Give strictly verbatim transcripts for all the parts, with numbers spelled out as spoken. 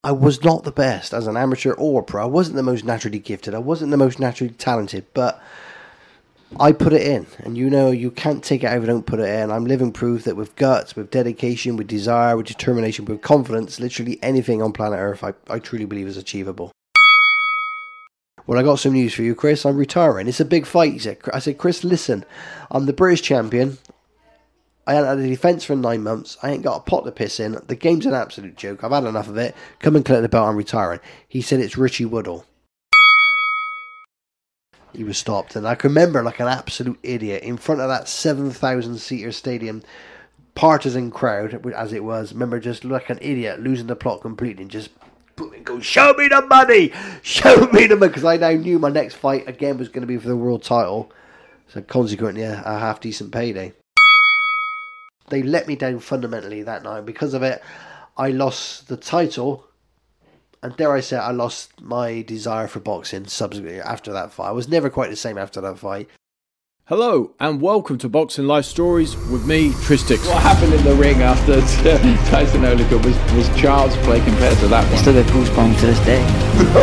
I was not the best as an amateur or pro. I wasn't the most naturally gifted. I wasn't the most naturally talented, but I put it in. And you know, you can't take it out if you don't put it in. I'm living proof that with guts, with dedication, with desire, with determination, with confidence, literally anything on planet Earth, I, I truly believe is achievable. Well, I got some news for you, Chris. I'm retiring. It's a big fight, he said. I said, Chris, listen, I'm the British champion. I ain't had a defence for nine months. I ain't got a pot to piss in. The game's an absolute joke. I've had enough of it. Come and collect the belt. I'm retiring. He said it's Richie Woodall. He was stopped. And I can remember like an absolute idiot in front of that seven thousand seater stadium, partisan crowd, as it was. Remember just like an idiot losing the plot completely and just go, show me the money! Show me the money! Because I now knew my next fight again was going to be for the world title. So consequently, a half decent payday. They let me down fundamentally that night. Because of it, I lost the title. And dare I say, I lost my desire for boxing subsequently after that fight. I was never quite the same after that fight. Hello and welcome to Boxing Life Stories with me, Tristix. What happened in the ring after Tyson Olicott was, was child's play compared to that one. I still get goosebumps to this day.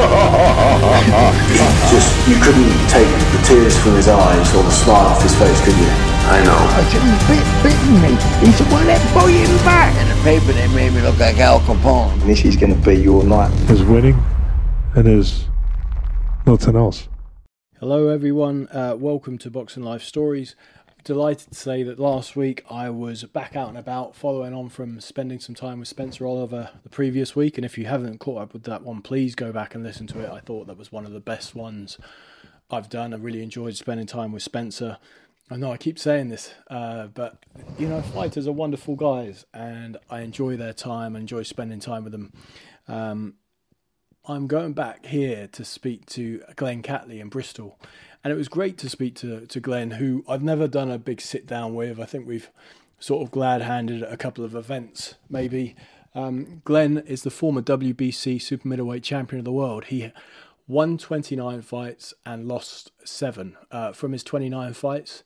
Just, you couldn't take the tears from his eyes or the smile off his face, could you? I know. I said, he's bit, bitten me. He said, well, let's pull you back. In the paper, they made me look like Al Capone. This is going to be your night. There's winning and there's nothing else. Hello everyone, uh, welcome to Boxing Life Stories. Delighted to say that last week I was back out and about following on from spending some time with Spencer Oliver the previous week, and if you haven't caught up with that one, please go back and listen to it. I thought that was one of the best ones I've done. I really enjoyed spending time with Spencer. I know I keep saying this, uh, but you know, fighters are wonderful guys and I enjoy their time, I enjoy spending time with them. Um, I'm going back here to speak to Glenn Catley in Bristol. And it was great to speak to, to Glenn, who I've never done a big sit down with. I think we've sort of glad-handed at a couple of events, maybe. Um, Glenn is the former W B C super middleweight champion of the world. He won twenty-nine fights and lost seven. Uh, from his twenty-nine fights,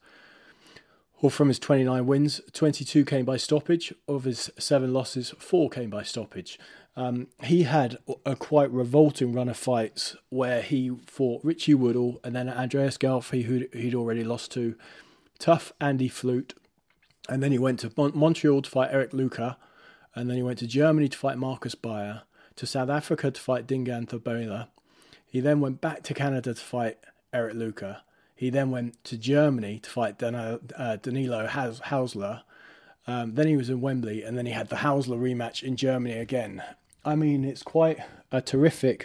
or from his twenty-nine wins, twenty-two came by stoppage. Of his seven losses, four came by stoppage. Um, he had a quite revolting run of fights where he fought Richie Woodall and then Andreas Galfi, who he'd already lost to, tough Andy Flute, and then he went to Mon- Montreal to fight Eric Luca, and then he went to Germany to fight Marcus Bayer, to South Africa to fight Dingaan Thobela. He then went back to Canada to fight Eric Luca. He then went to Germany to fight Dan- uh, Danilo Haus- Hausler. Um, then he was in Wembley, and then he had the Hausler rematch in Germany again. I mean, it's quite a terrific,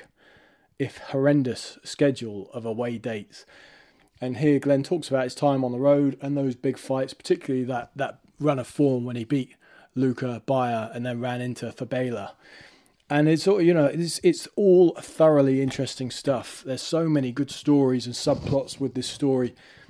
if horrendous, schedule of away dates. And here Glenn talks about his time on the road and those big fights, particularly that, that run of form when he beat Luca Bayer and then ran into Thobela. And it's all, you know, it's it's all thoroughly interesting stuff. There's so many good stories and subplots with this story.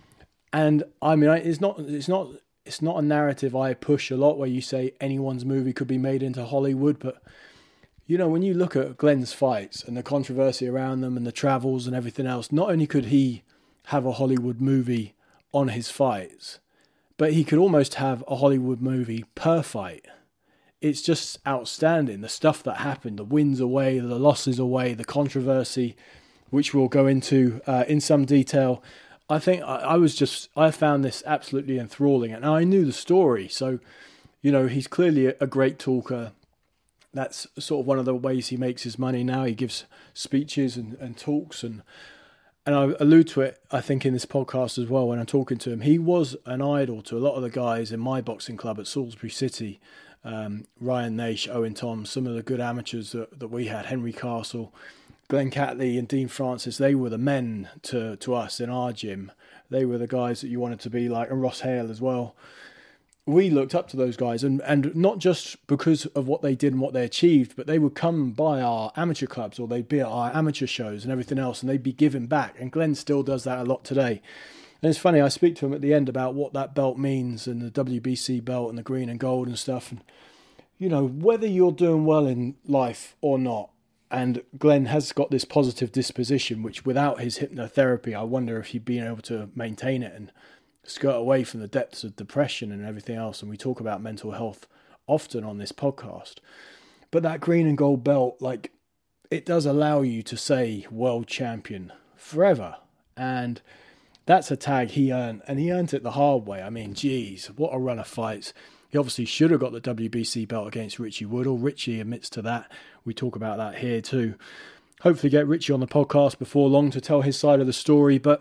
And I mean, it's not it's not it's not a narrative I push a lot where you say anyone's movie could be made into Hollywood, but you know, when you look at Glenn's fights and the controversy around them and the travels and everything else, not only could he have a Hollywood movie on his fights, but he could almost have a Hollywood movie per fight. It's just outstanding. The stuff that happened, the wins away, the losses away, the controversy, which we'll go into uh, in some detail. I think I, I was just, I found this absolutely enthralling. And I knew the story. So, you know, he's clearly a, a great talker. That's sort of one of the ways he makes his money now. He gives speeches and, and talks, and and I allude to it, I think, in this podcast as well when I'm talking to him. He was an idol to a lot of the guys in my boxing club at Salisbury City. Um, Ryan Naish, Owen Toms, some of the good amateurs that, that we had, Henry Castle, Glenn Catley and Dean Francis, they were the men to, to us in our gym. They were the guys that you wanted to be like, and Ross Hale as well. We looked up to those guys, and, and not just because of what they did and what they achieved, but they would come by our amateur clubs or they'd be at our amateur shows and everything else, and they'd be giving back. And Glenn still does that a lot today. And it's funny, I speak to him at the end about what that belt means and the W B C belt and the green and gold and stuff. And, you know, whether you're doing well in life or not, and Glenn has got this positive disposition, which without his hypnotherapy, I wonder if he'd been able to maintain it and skirt away from the depths of depression and everything else. And we talk about mental health often on this podcast. But that green and gold belt, like, it does allow you to say world champion forever. And that's a tag he earned, and he earned it the hard way. I mean, geez, what a run of fights. He obviously should have got the W B C belt against Richie Woodall. Richie admits to that. We talk about that here too. Hopefully get Richie on the podcast before long to tell his side of the story. But,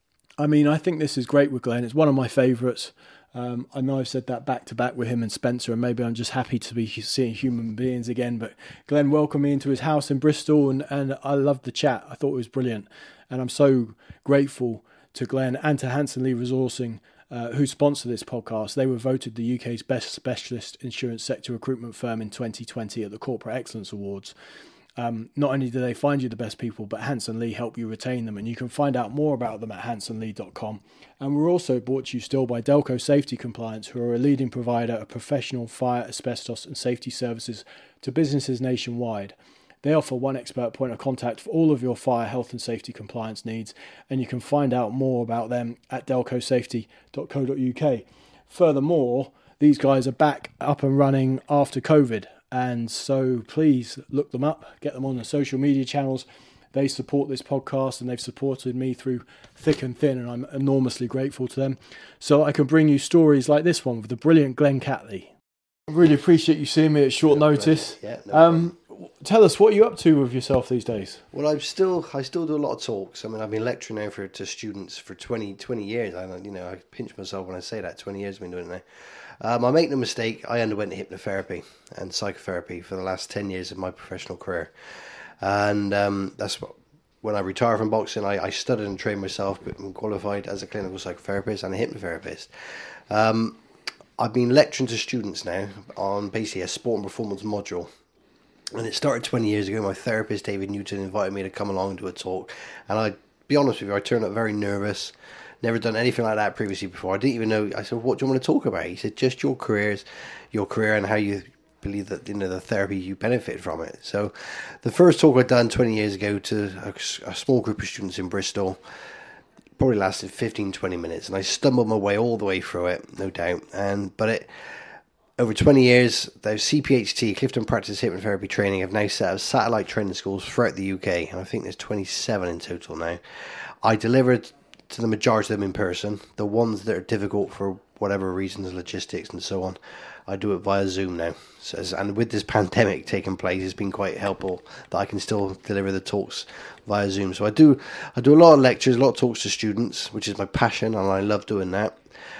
I mean, I think this is great with Glenn. It's one of my favourites. Um, I know I've said that back-to-back with him and Spencer, and maybe I'm just happy to be seeing human beings again. But Glenn welcomed me into his house in Bristol, and, and I loved the chat. I thought it was brilliant. And I'm so grateful to Glenn and to Hanson Lee Resourcing, uh, who sponsor this podcast. They were voted the U K's best specialist insurance sector recruitment firm in twenty twenty at the Corporate Excellence Awards. Um, not only do they find you the best people, but Hanson Lee help you retain them, and you can find out more about them at hanson lee dot com. And we're also brought to you still by Delco Safety Compliance, who are a leading provider of professional fire, asbestos and safety services to businesses nationwide. They offer one expert point of contact for all of your fire, health and safety compliance needs, and you can find out more about them at delco safety dot co dot uk. Furthermore, these guys are back up and running after COVID, and so please look them up, get them on the social media channels. They support this podcast, and they've supported me through thick and thin, and I'm enormously grateful to them. So I can bring you stories like this one with the brilliant Glenn Catley. I really appreciate you seeing me at short No notice. Yeah, no um, tell us, what are you up to with yourself these days? Well, I'm still, I still do a lot of talks. I mean, I've been lecturing now for to students for twenty, twenty years. I, you know, I pinch myself when I say that. twenty years I've been doing it now. Um, I make no mistake. I underwent hypnotherapy and psychotherapy for the last ten years of my professional career, and um, that's what. When I retired from boxing, I, I studied and trained myself, but I'm qualified as a clinical psychotherapist and a hypnotherapist. Um, I've been lecturing to students now on basically a sport and performance module. And it started twenty years ago. My therapist, David Newton, invited me to come along and do a talk. And I'll be honest with you, I turned up very nervous. Never done anything like that previously before. I didn't even know. I said, what do you want to talk about? He said, just your careers, your career and how you believe that, you know, the therapy you benefit from it. So the first talk I'd done twenty years ago to a, a small group of students in Bristol probably lasted fifteen, twenty minutes. And I stumbled my way all the way through it, no doubt. And But it... Over twenty years, those C P H T, Clifton Practice Hypnotherapy Training, have now set up satellite training schools throughout the U K, and I think there's twenty-seven in total now. I delivered to the majority of them in person. The ones that are difficult for whatever reasons, logistics and so on, I do it via Zoom now. So, and with this pandemic taking place, it's been quite helpful that I can still deliver the talks via Zoom. So I do, I do a lot of lectures, a lot of talks to students, which is my passion, and I love doing that.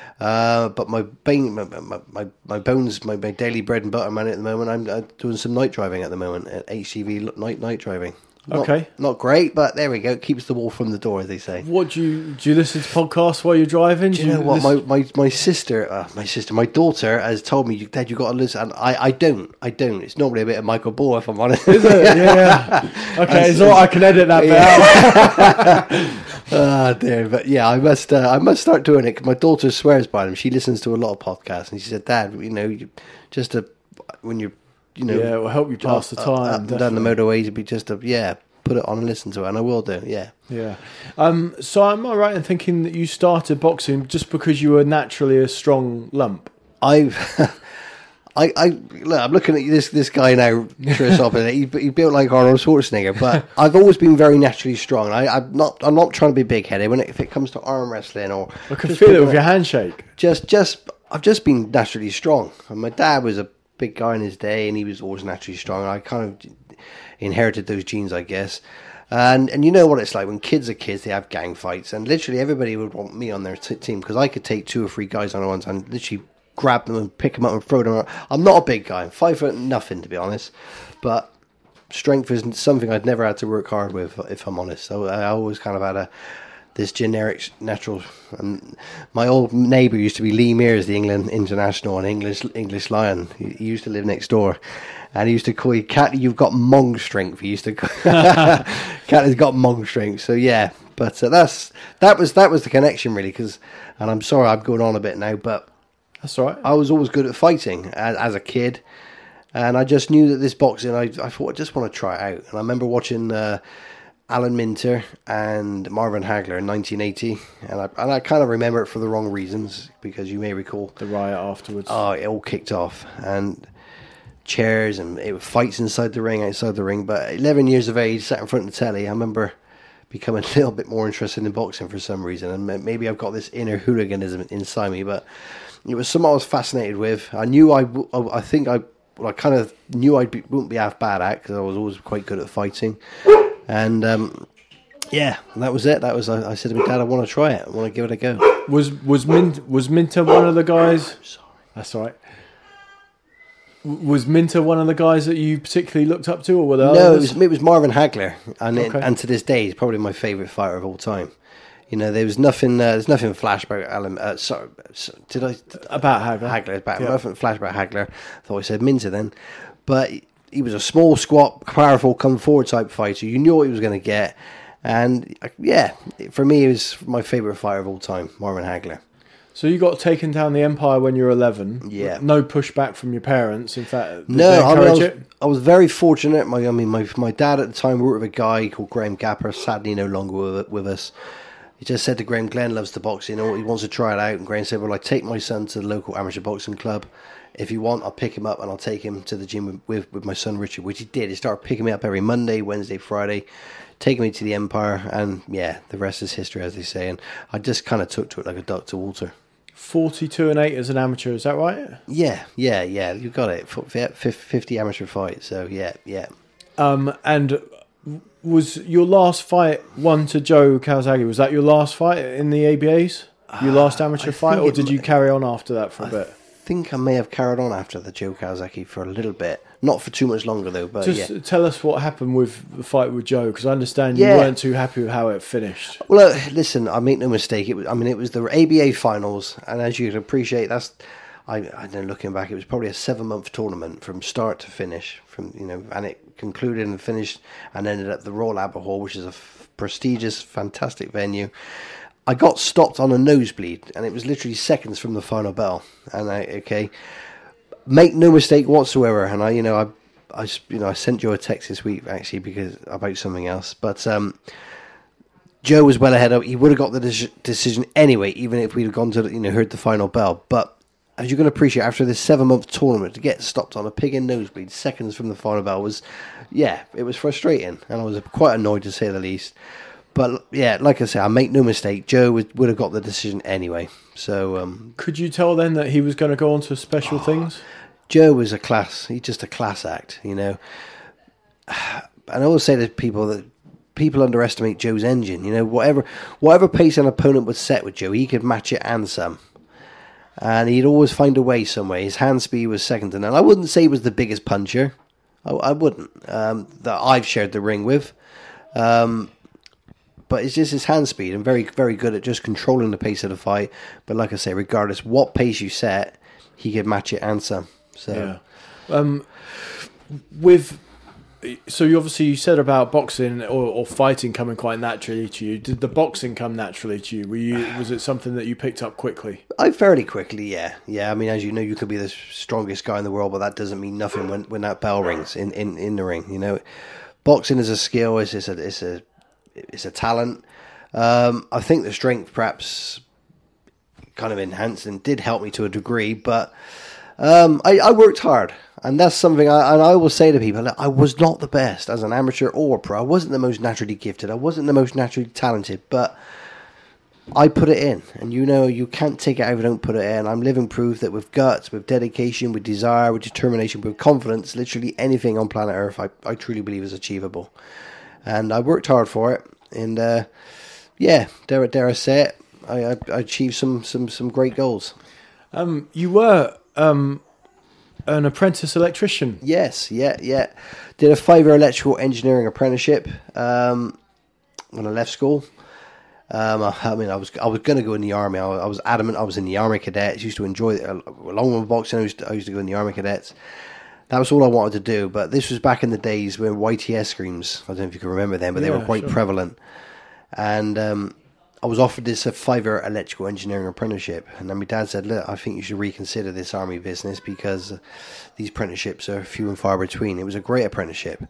Uh, but my, bane, my, my my bones, my, my daily bread and butter man at the moment, I'm, I'm doing some night driving at the moment, at H C V night night driving. Not, Okay. Not great, but there we go. It keeps the wolf from the door, as they say. What do you do? You listen to podcasts while you're driving? Do you know what? My, my, my sister, uh, my sister, my daughter has told me, Dad, you got to listen. And I, I don't. I don't. It's normally a bit of Michael Ball, if I'm honest. Is it? Yeah. Okay, it's all right. I can edit that bit out. Ah, dear. But yeah, I must. Uh, I must start doing it. 'Cause my daughter swears by them. She listens to a lot of podcasts, and she said, "Dad, you know, you, just a, when you're, you know, Yeah, it will help you pass the up- time. up and down the motorway, to be just a yeah." Put it on and listen to it, and I will do. Yeah. Yeah. Um, so am I right in thinking that you started boxing just because you were naturally a strong lump? I've, I, I, look, I'm looking at this this guy now, Chris Hopper. He, he built like Arnold Schwarzenegger, but I've always been very naturally strong. I, I'm not, I'm not trying to be big headed when it, if it comes to arm wrestling or. I can just feel it picking with up- your handshake. Just, just, I've just been naturally strong. And my dad was a big guy in his day, and he was always naturally strong. I kind of inherited those genes, I guess. And and you know what it's like when kids are kids, they have gang fights, and literally everybody would want me on their t- team because I could take two or three guys on at once and literally grab them and pick them up and throw them out. I'm not a big guy. I'm five foot nothing, to be honest. But strength is something I'd never had to work hard with, if I'm honest. So I always kind of had a this generic natural. And my old neighbour used to be Lee Mears, the England international and English English Lion. He, he used to live next door. And he used to call you, Cat, you've got mong strength. He used to call, Cat has got mong strength. So yeah, but uh, that's that was that was the connection really. Because, and I'm sorry I'm going on a bit now, but That's all right. I was always good at fighting as, as a kid, and I just knew that this boxing, I I thought I just want to try it out. And I remember watching uh, Alan Minter and Marvin Hagler in nineteen eighty, and I and I kind of remember it for the wrong reasons because you may recall The riot afterwards. Oh, it all kicked off, and chairs and it was fights inside the ring, outside the ring. But eleven years of age, sat in front of the telly, I remember becoming a little bit more interested in boxing for some reason. And maybe I've got this inner hooliganism inside me, but it was something I was fascinated with. I knew I, I think I, well, I kind of knew I wouldn't be half bad at because I was always quite good at fighting. And um, yeah, and that was it. That was I, I said to my dad, I want to try it. I want to give it a go. Was was Min- was Minter one of the guys? Sorry. That's all right. Was Minter one of the guys that you particularly looked up to, or were there No, it others? was, it was Marvin Hagler, and it, Okay. and to this day, he's probably my favourite fighter of all time. You know, there was nothing. Uh, there's nothing flash about Alan. Uh, sorry, so, did I About Hagler. Hagler? About Yeah. nothing flash about Hagler. I thought I said Minter then, but he was a small, squat, powerful, come forward type fighter. You knew what he was going to get, and uh, yeah, for me, he was my favourite fighter of all time, Marvin Hagler. So you got taken down the Empire when you were eleven. Yeah. No pushback from your parents. In fact, did No, they I, mean, I, encourage was, it? I was very fortunate. My, I mean, my my dad at the time worked with a guy called Graham Gapper. Sadly, no longer with, with us. He just said to Graham, Glenn loves the boxing. You know, he wants to try it out. And Graham said, well, I take my son to the local amateur boxing club. If you want, I'll pick him up and I'll take him to the gym with, with, with my son Richard, which he did. He started picking me up every Monday, Wednesday, Friday, taking me to the Empire. And yeah, the rest is history, as they say. And I just kind of took to it like a duck to water. Forty-two and eight as an amateur. Is that right? Yeah, yeah, yeah. You got it. fifty amateur fights. So yeah, yeah. Um, and was your last fight one to Joe Kawasaki? Was that your last fight in the A B As? Your last amateur I fight, think or it did you m- carry on after that for a I bit? think I may have carried on after the Joe Kawasaki for a little bit. Not for too much longer, though, but Just yeah. tell us what happened with the fight with Joe, because I understand you Yeah. weren't too happy with how it finished. Well, uh, listen, I make no mistake. It was, I mean, it was the A B A finals, and as you can appreciate, that's, I, I don't know, looking back, it was probably a seven-month tournament from start to finish, from you know, and it concluded and finished and ended at the Royal Albert Hall, which is a f- prestigious, fantastic venue. I got stopped on a nosebleed, and it was literally seconds from the final bell. And I, okay, make no mistake whatsoever. And I, you know, I, I, you know, I sent you a text this week actually because about something else. But um, Joe was well ahead of. He would have got the de- decision anyway, even if we'd have gone to, you know, heard the final bell. But as you can appreciate, after this seven-month tournament, to get stopped on a pig-in nosebleed seconds from the final bell was, yeah, it was frustrating, and I was quite annoyed to say the least. But yeah, like I say, I make no mistake. Joe would, would have got the decision anyway. So um, Could you tell then that he was going to go on to special things? Joe was a class. He's just a class act, you know. And I always say to people that people underestimate Joe's engine. You know, whatever whatever pace an opponent would set with Joe, he could match it and some. And he'd always find a way some way. His hand speed was second to none. I wouldn't say he was the biggest puncher. I, I wouldn't. Um, that I've shared the ring with. Um, But it's just his hand speed and very, very good at just controlling the pace of the fight. But like I say, regardless what pace you set, he could match it and some. So Yeah. Um, with so you obviously you said about boxing or, or fighting coming quite naturally to you. Did the boxing come naturally to you? Were you was it something that you picked up quickly? I fairly quickly, yeah, yeah. I mean, as you know, you could be the strongest guy in the world, but that doesn't mean nothing when, when that bell rings in, in, in the ring. You know, boxing is a skill. It's, it's a it's a it's a talent. Um, I think the strength perhaps kind of enhanced and did help me to a degree, but um, I, I worked hard, and that's something I and I will say to people that I was not the best as an amateur or pro. I wasn't the most naturally gifted. I wasn't the most naturally talented, but I put it in, and you know you can't take it out if you don't put it in. I'm living proof that with guts, with dedication, with desire, with determination, with confidence, literally anything on planet Earth, I, I truly believe is achievable. And I worked hard for it, and uh, yeah, dare, dare I say it, I, I, I achieved some, some, some great goals. Um, you were um, an apprentice electrician. Yes, yeah, yeah. Did a five-year electrical engineering apprenticeship um, when I left school. Um, I, I mean, I was I was going to go in the army. I, I was adamant. I was in the army cadets. Used to enjoy it along with boxing. I used to, I used to go in the army cadets. That was all I wanted to do. But this was back in the days when Y T S screens. I don't know if you can remember them, but they Yeah, were quite sure. prevalent. And um, I was offered this a five-year electrical engineering apprenticeship, and then my dad said, "Look, I think you should reconsider this army business because uh, these apprenticeships are few and far between." It was a great apprenticeship.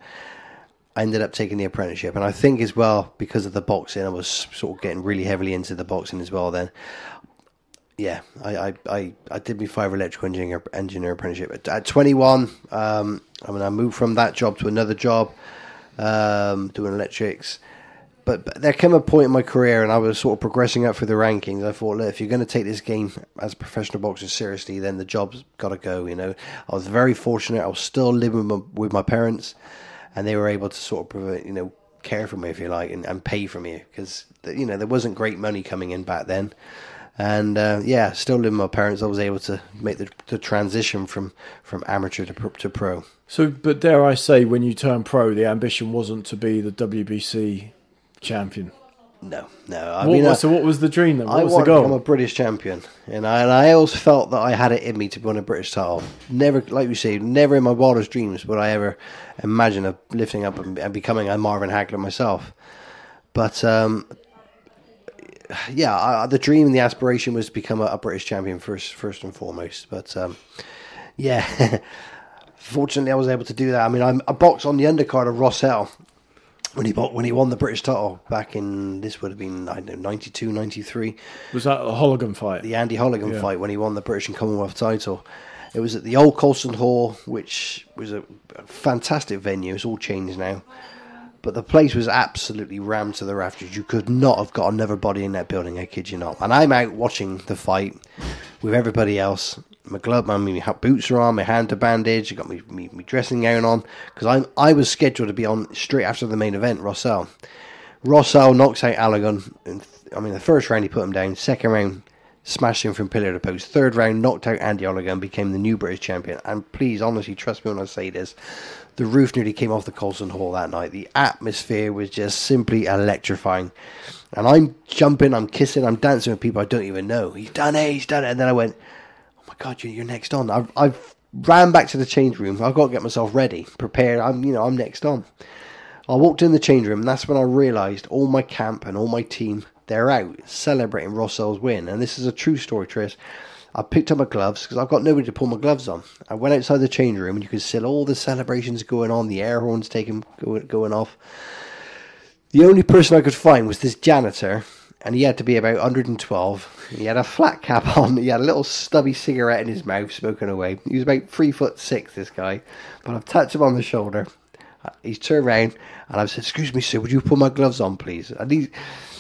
I ended up taking the apprenticeship, and I think as well because of the boxing, I was sort of getting really heavily into the boxing as well then. Yeah, I, I, I, I did my five electrical engineer, engineer apprenticeship. At, at twenty-one, um, I mean, I moved from that job to another job, um, doing electrics. But, but there came a point in my career, and I was sort of progressing up through the rankings. I thought, look, if you're going to take this game as a professional boxer seriously, then the job's got to go. You know, I was very fortunate. I was still living with my, with my parents, and they were able to sort of, you know, care for me, if you like, and, and pay for me, because, you know, there wasn't great money coming in back then. And uh, yeah, still living with my parents, I was able to make the, the transition from, from amateur to, to pro. So, but dare I say, when you turned pro, the ambition wasn't to be the W B C champion? No, no. I what, mean, was, so what was the dream then? What I was wanted the goal? to become a British champion, and I, and I always felt that I had it in me to win a British title. Never, like you say, never in my wildest dreams would I ever imagine of lifting up and, and becoming a Marvin Hagler myself. But um, yeah, I, the dream and the aspiration was to become a, a British champion first, first and foremost. But um, yeah, fortunately, I was able to do that. I mean, I'm, I boxed on the undercard of Rossell when he when he won the British title back in, this would have been, I don't know, ninety-two, ninety-three. Was that a Holligan fight? The Andy Holligan yeah. fight when he won the British and Commonwealth title. It was at the old Colston Hall, which was a fantastic venue. It's all changed now. But the place was absolutely rammed to the rafters. You could not have got another body in that building, I kid you not. And I'm out watching the fight with everybody else. My glove, my, my boots are on, my hand are bandaged, I got my, my, my dressing gown on, because I I was scheduled to be on straight after the main event, Rossell. Rossell knocks out Allagan. And I mean, the first round he put him down, second round smashed him from pillar to post, third round knocked out Andy Allagan, became the new British champion. And please, honestly, trust me when I say this, the roof nearly came off the Colston Hall that night. The atmosphere was just simply electrifying. And I'm jumping, I'm kissing, I'm dancing with people I don't even know. He's done it, he's done it. And then I went, God, you're next on. I've, I've ran back to the change room. I've got to get myself ready, prepared. I'm, you know, I'm next on. I walked in the change room, and that's when I realised all my camp and all my team, they're out celebrating Rossell's win. And this is a true story, Tris. I picked up my gloves because I've got nobody to pull my gloves on. I went outside the change room, and you could see all the celebrations going on, the air horns taking going, going off. The only person I could find was this janitor. And he had to be about one hundred twelve. He had a flat cap on. He had a little stubby cigarette in his mouth, smoking away. He was about three foot six, this guy. But I've touched him on the shoulder. He's turned around, and I've said, "Excuse me, sir, would you put my gloves on, please?" And he,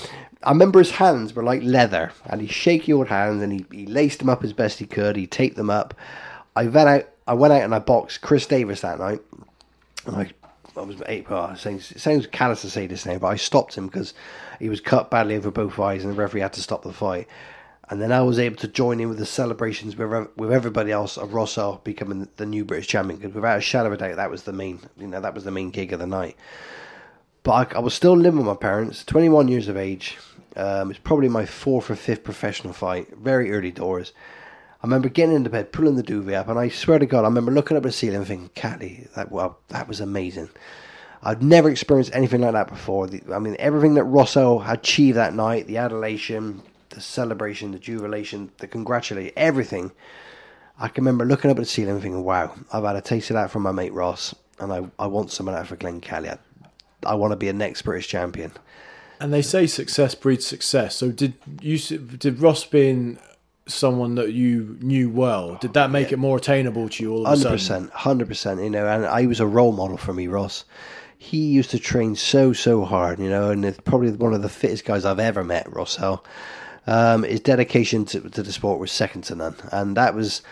I remember his hands were like leather, and he's shaky old hands, and he, he laced them up as best he could. He taped them up. I went out. I went out and I boxed Chris Davis that night, and I. I was eight. Well, it sounds, it sounds callous to say this now, but I stopped him because he was cut badly over both eyes, and the referee had to stop the fight. And then I was able to join in with the celebrations with with everybody else of Rossell becoming the new British champion. Because without a shadow of a doubt, that was the main, you know, that was the main gig of the night. But I, I was still living with my parents, twenty-one years of age. Um, it's probably my fourth or fifth professional fight, very early doors. I remember getting into bed, pulling the duvet up, and I swear to God, I remember looking up at the ceiling and thinking, Catty, that, well, that was amazing. I'd never experienced anything like that before. The, I mean, everything that Rossell achieved that night, the adulation, the celebration, the jubilation, the congratulation, everything. I can remember looking up at the ceiling and thinking, wow, I've had a taste of that from my mate Ross, and I, I want some of that for Glenn Kelly. I, I want to be a next British champion. And they say success breeds success. So did you did Ross being someone that you knew well, did that make yeah. it more attainable to you all of a sudden? one hundred percent, one hundred percent, you know, and I was a role model for me, Ross. He used to train so, so hard, you know, and it's probably one of the fittest guys I've ever met, Rossell. Um, his dedication to, to the sport was second to none. And that was,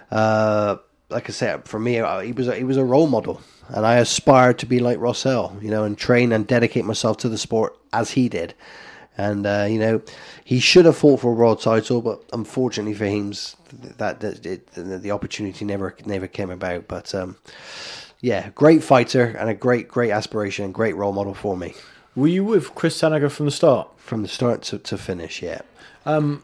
uh, like I said, for me, he was a, he was a role model. And I aspired to be like Rossell, you know, and train and dedicate myself to the sport as he did. And, uh, you know, he should have fought for a world title, but unfortunately for him, that, that it, the opportunity never never came about. But, um, yeah, great fighter and a great, great aspiration and great role model for me. Were you with Chris Tanager from the start? From the start to, to finish, yeah. Um,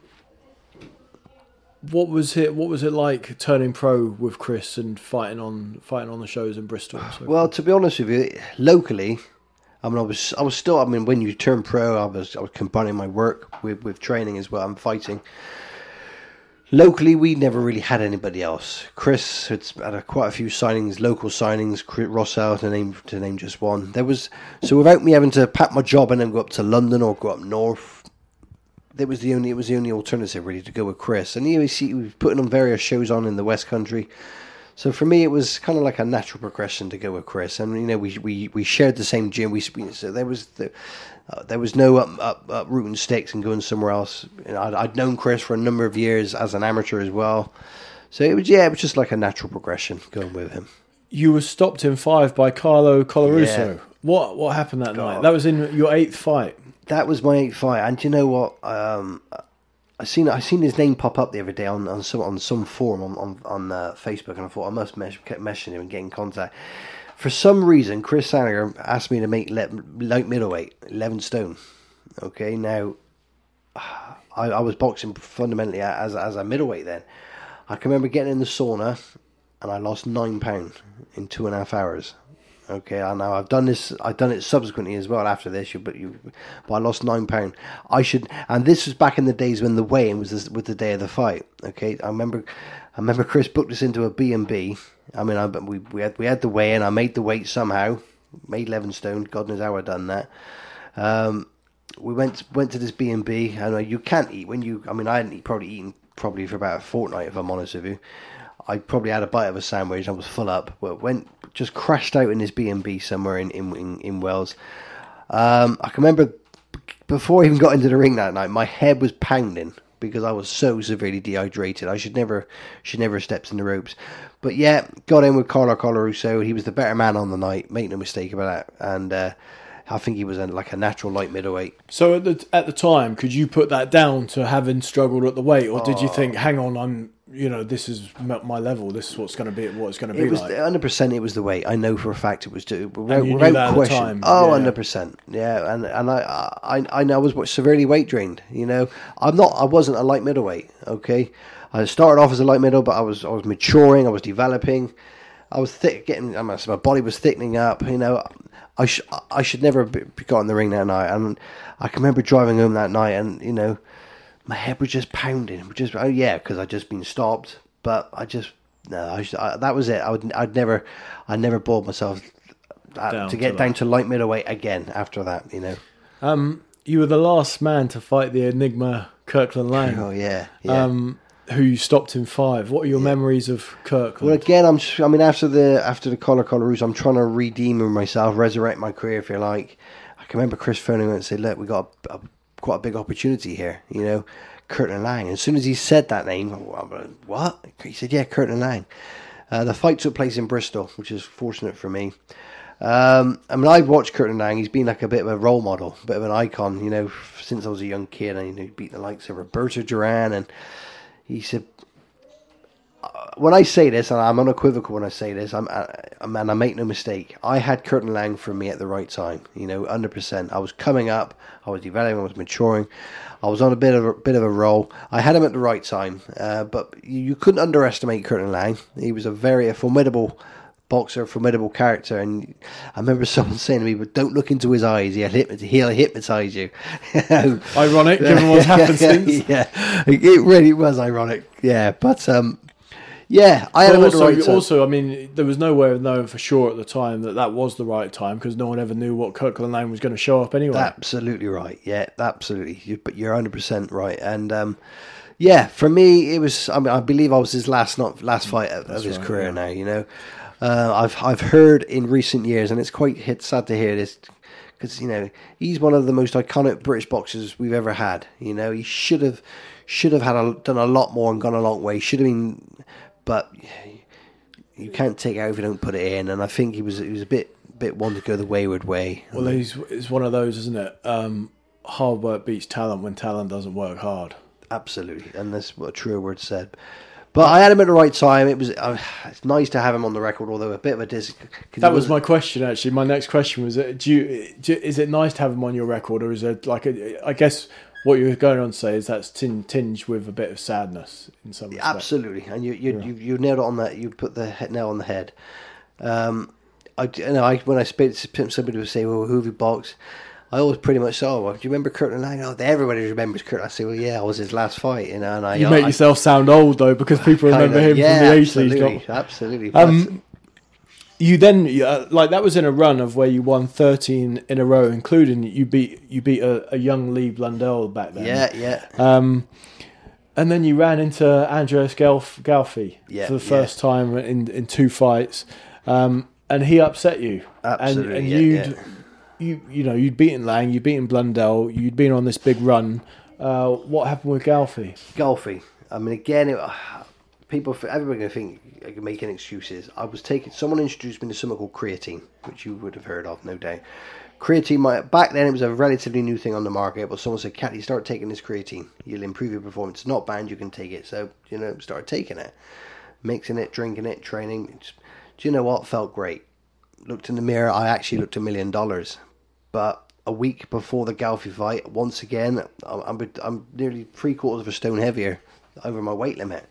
what was it? What was it like turning pro with Chris and fighting on fighting on the shows in Bristol? So well, to be honest with you, locally, I mean, I was, I was still. I mean, when you turn pro, I was, I was combining my work with, with training as well. I'm fighting. Locally, we never really had anybody else. Chris had had a, quite a few signings, local signings. Rossell, to name to name just one. There was so without me having to pack my job and then go up to London or go up north. it was the only it was the only alternative really to go with Chris. And he was, he was putting on various shows on in the West Country. So for me, it was kind of like a natural progression to go with Chris. And you know, we we, we shared the same gym. We so there was the, uh, there was no up, up up rooting sticks and going somewhere else. You know, I'd, I'd known Chris for a number of years as an amateur as well. So it was yeah, it was just like a natural progression going with him. You were stopped in five by Carlo Colarusso. Yeah. What what happened that God. night? That was in your eighth fight. That was my eighth fight, and you know what? Um, I seen I seen his name pop up the other day on on some on some forum on on, on uh, Facebook, and I thought I must mesh, kept messaging him and get in contact. For some reason, Chris Sanager asked me to make le- light middleweight, eleven stone. Okay, now I, I was boxing fundamentally as as a middleweight then. I can remember getting in the sauna, and I lost nine pounds in two and a half hours. Okay, I know I've done this. I've done it subsequently as well after this. But you, but I lost nine pound. I should, and this was back in the days when the weigh-in was the, with the day of the fight. Okay, I remember, I remember Chris booked us into a B and B. I mean, I, we we had we had the weigh-in. I made the weight somehow, made eleven stone. God knows how I done that. Um, we went went to this B and B. I know you can't eat when you. I mean, I hadn't eat, probably eaten probably for about a fortnight if I'm honest with you. I probably had a bite of a sandwich. I was full up. But went just crashed out in this B and B somewhere in in, in, in Wales. Um, I can remember before I even got into the ring that night, my head was pounding because I was so severely dehydrated. I should never should never have stepped in the ropes. But yeah, got in with Carlo Colarusso. He was the better man on the night. Make no mistake about that. And uh, I think he was a, like a natural light middleweight. So at the at the time, could you put that down to having struggled at the weight, or did you think, hang on, I'm you know this is my level. This is what's going to be what it's going to be it was like. one hundred percent. It was the weight. I know for a fact it was. To, without, And you knew without that at the question. time. Oh, Yeah. one hundred percent. Yeah, and and I I I know I was severely weight drained. You know, I'm not. I wasn't a light middleweight. Okay, I started off as a light middle, but I was I was maturing. I was developing. I was thick, getting. I mean, my body was thickening up. You know, I sh- I should never have be- got in the ring that night. And I can remember driving home that night, and you know, my head was just pounding. Just oh yeah, because I'd just been stopped. But I just no, I, sh- I that was it. I would, I'd never, I never bored myself uh, Down to to get that. down to light middleweight again after that. You know. Um, you were the last man to fight the Enigma Kirkland Lang, Oh yeah, yeah. um, who you stopped in five. What are your memories of Kirkland? Well, again, I'm. I mean, after the after the Collar Colarusso, I'm trying to redeem myself, resurrect my career, if you like. I can remember Chris phoning me and said, "Look, we got a, a, quite a big opportunity here." You know, Kirkland Lang. As soon as he said that name, I'm like, what? He said, "Yeah, Kirkland Lang." Uh, the fight took place in Bristol, which is fortunate for me. Um, I mean, I've watched Kirkland Lang. He's been like a bit of a role model, a bit of an icon, you know, since I was a young kid. And you know, he beat the likes of Roberto Duran, and he said, uh, when I say this, and I'm unequivocal when I say this, I'm, I, and I make no mistake, I had Kirkland Lang for me at the right time, you know, one hundred percent. I was coming up, I was developing, I was maturing, I was on a bit of a bit of a roll. I had him at the right time, uh, but you, you couldn't underestimate Kirkland Lang. He was a very a formidable boxer, formidable character, and I remember someone saying to me, "But don't look into his eyes; he'll hypnotize, he'll hypnotize you." Ironic, given what's happened since. Yeah, it really was ironic. Yeah, but um, yeah, I had But him at the also, right time. also, I mean, there was no way of knowing for sure at the time that that was the right time because no one ever knew what Kirkland Lang was going to show up anyway. Absolutely right. Yeah, absolutely. You, but you're one hundred percent right. And um, yeah, for me, it was. I mean, I believe I was his last not last fight of, of his right, career. yeah. Now, you know, uh, I've I've heard in recent years, and it's quite hit, sad to hear this because you know he's one of the most iconic British boxers we've ever had. You know, he should have should have had a, done a lot more and gone a long way. Should have been, but you can't take it out if you don't put it in. And I think he was he was a bit bit one to go the wayward way. Well, he's it's one of those, isn't it? Um, hard work beats talent when talent doesn't work hard. Absolutely, and that's what a true word said. But I had him at the right time. It was uh, it's nice to have him on the record, although a bit of a dis. That was my question, actually. My next question was: uh, Do you, do, is it nice to have him on your record, or is it like a, I guess what you were going on to say is that's tin, tinged with a bit of sadness in some respect. Absolutely, and you you, you you nailed it on that. You put the he- nail on the head. Um, I you know I when I speak to somebody would say, "Well, who have you boxed?" I always pretty much say, "Oh, well, do you remember Kirkland Lang?" Oh, everybody remembers Kirkland. I say, "Well, yeah, I was his last fight," you know. And I You I, make yourself sound old though because people remember kinda, him yeah, from the age that he's absolutely, got. absolutely. Um, you then uh, like that was in a run of where you won thirteen in a row, including you beat you beat a, a young Lee Blundell back then. Yeah, yeah. Um, and then you ran into Andreas Galf- Galfi Yeah, for the first yeah. time in in two fights, um, and he upset you. Absolutely, And, and yeah, you'd yeah. you you know you'd beaten Lang, you'd beaten Blundell, you'd been on this big run. Uh, what happened with Galfi? Golfy. I mean, again, it, people, everybody going to think I can make any excuses. I was taking, someone introduced me to something called creatine, which you would have heard of, no doubt. Creatine, might, back then it was a relatively new thing on the market, but someone said, Catty, start taking this creatine. You'll improve your performance. It's not banned, you can take it. So, you know, started taking it. Mixing it, drinking it, training. It's, do you know what? Felt great. Looked in the mirror, I actually looked a million dollars. But a week before the Galfi fight, once again, I'm, I'm nearly three quarters of a stone heavier over my weight limit.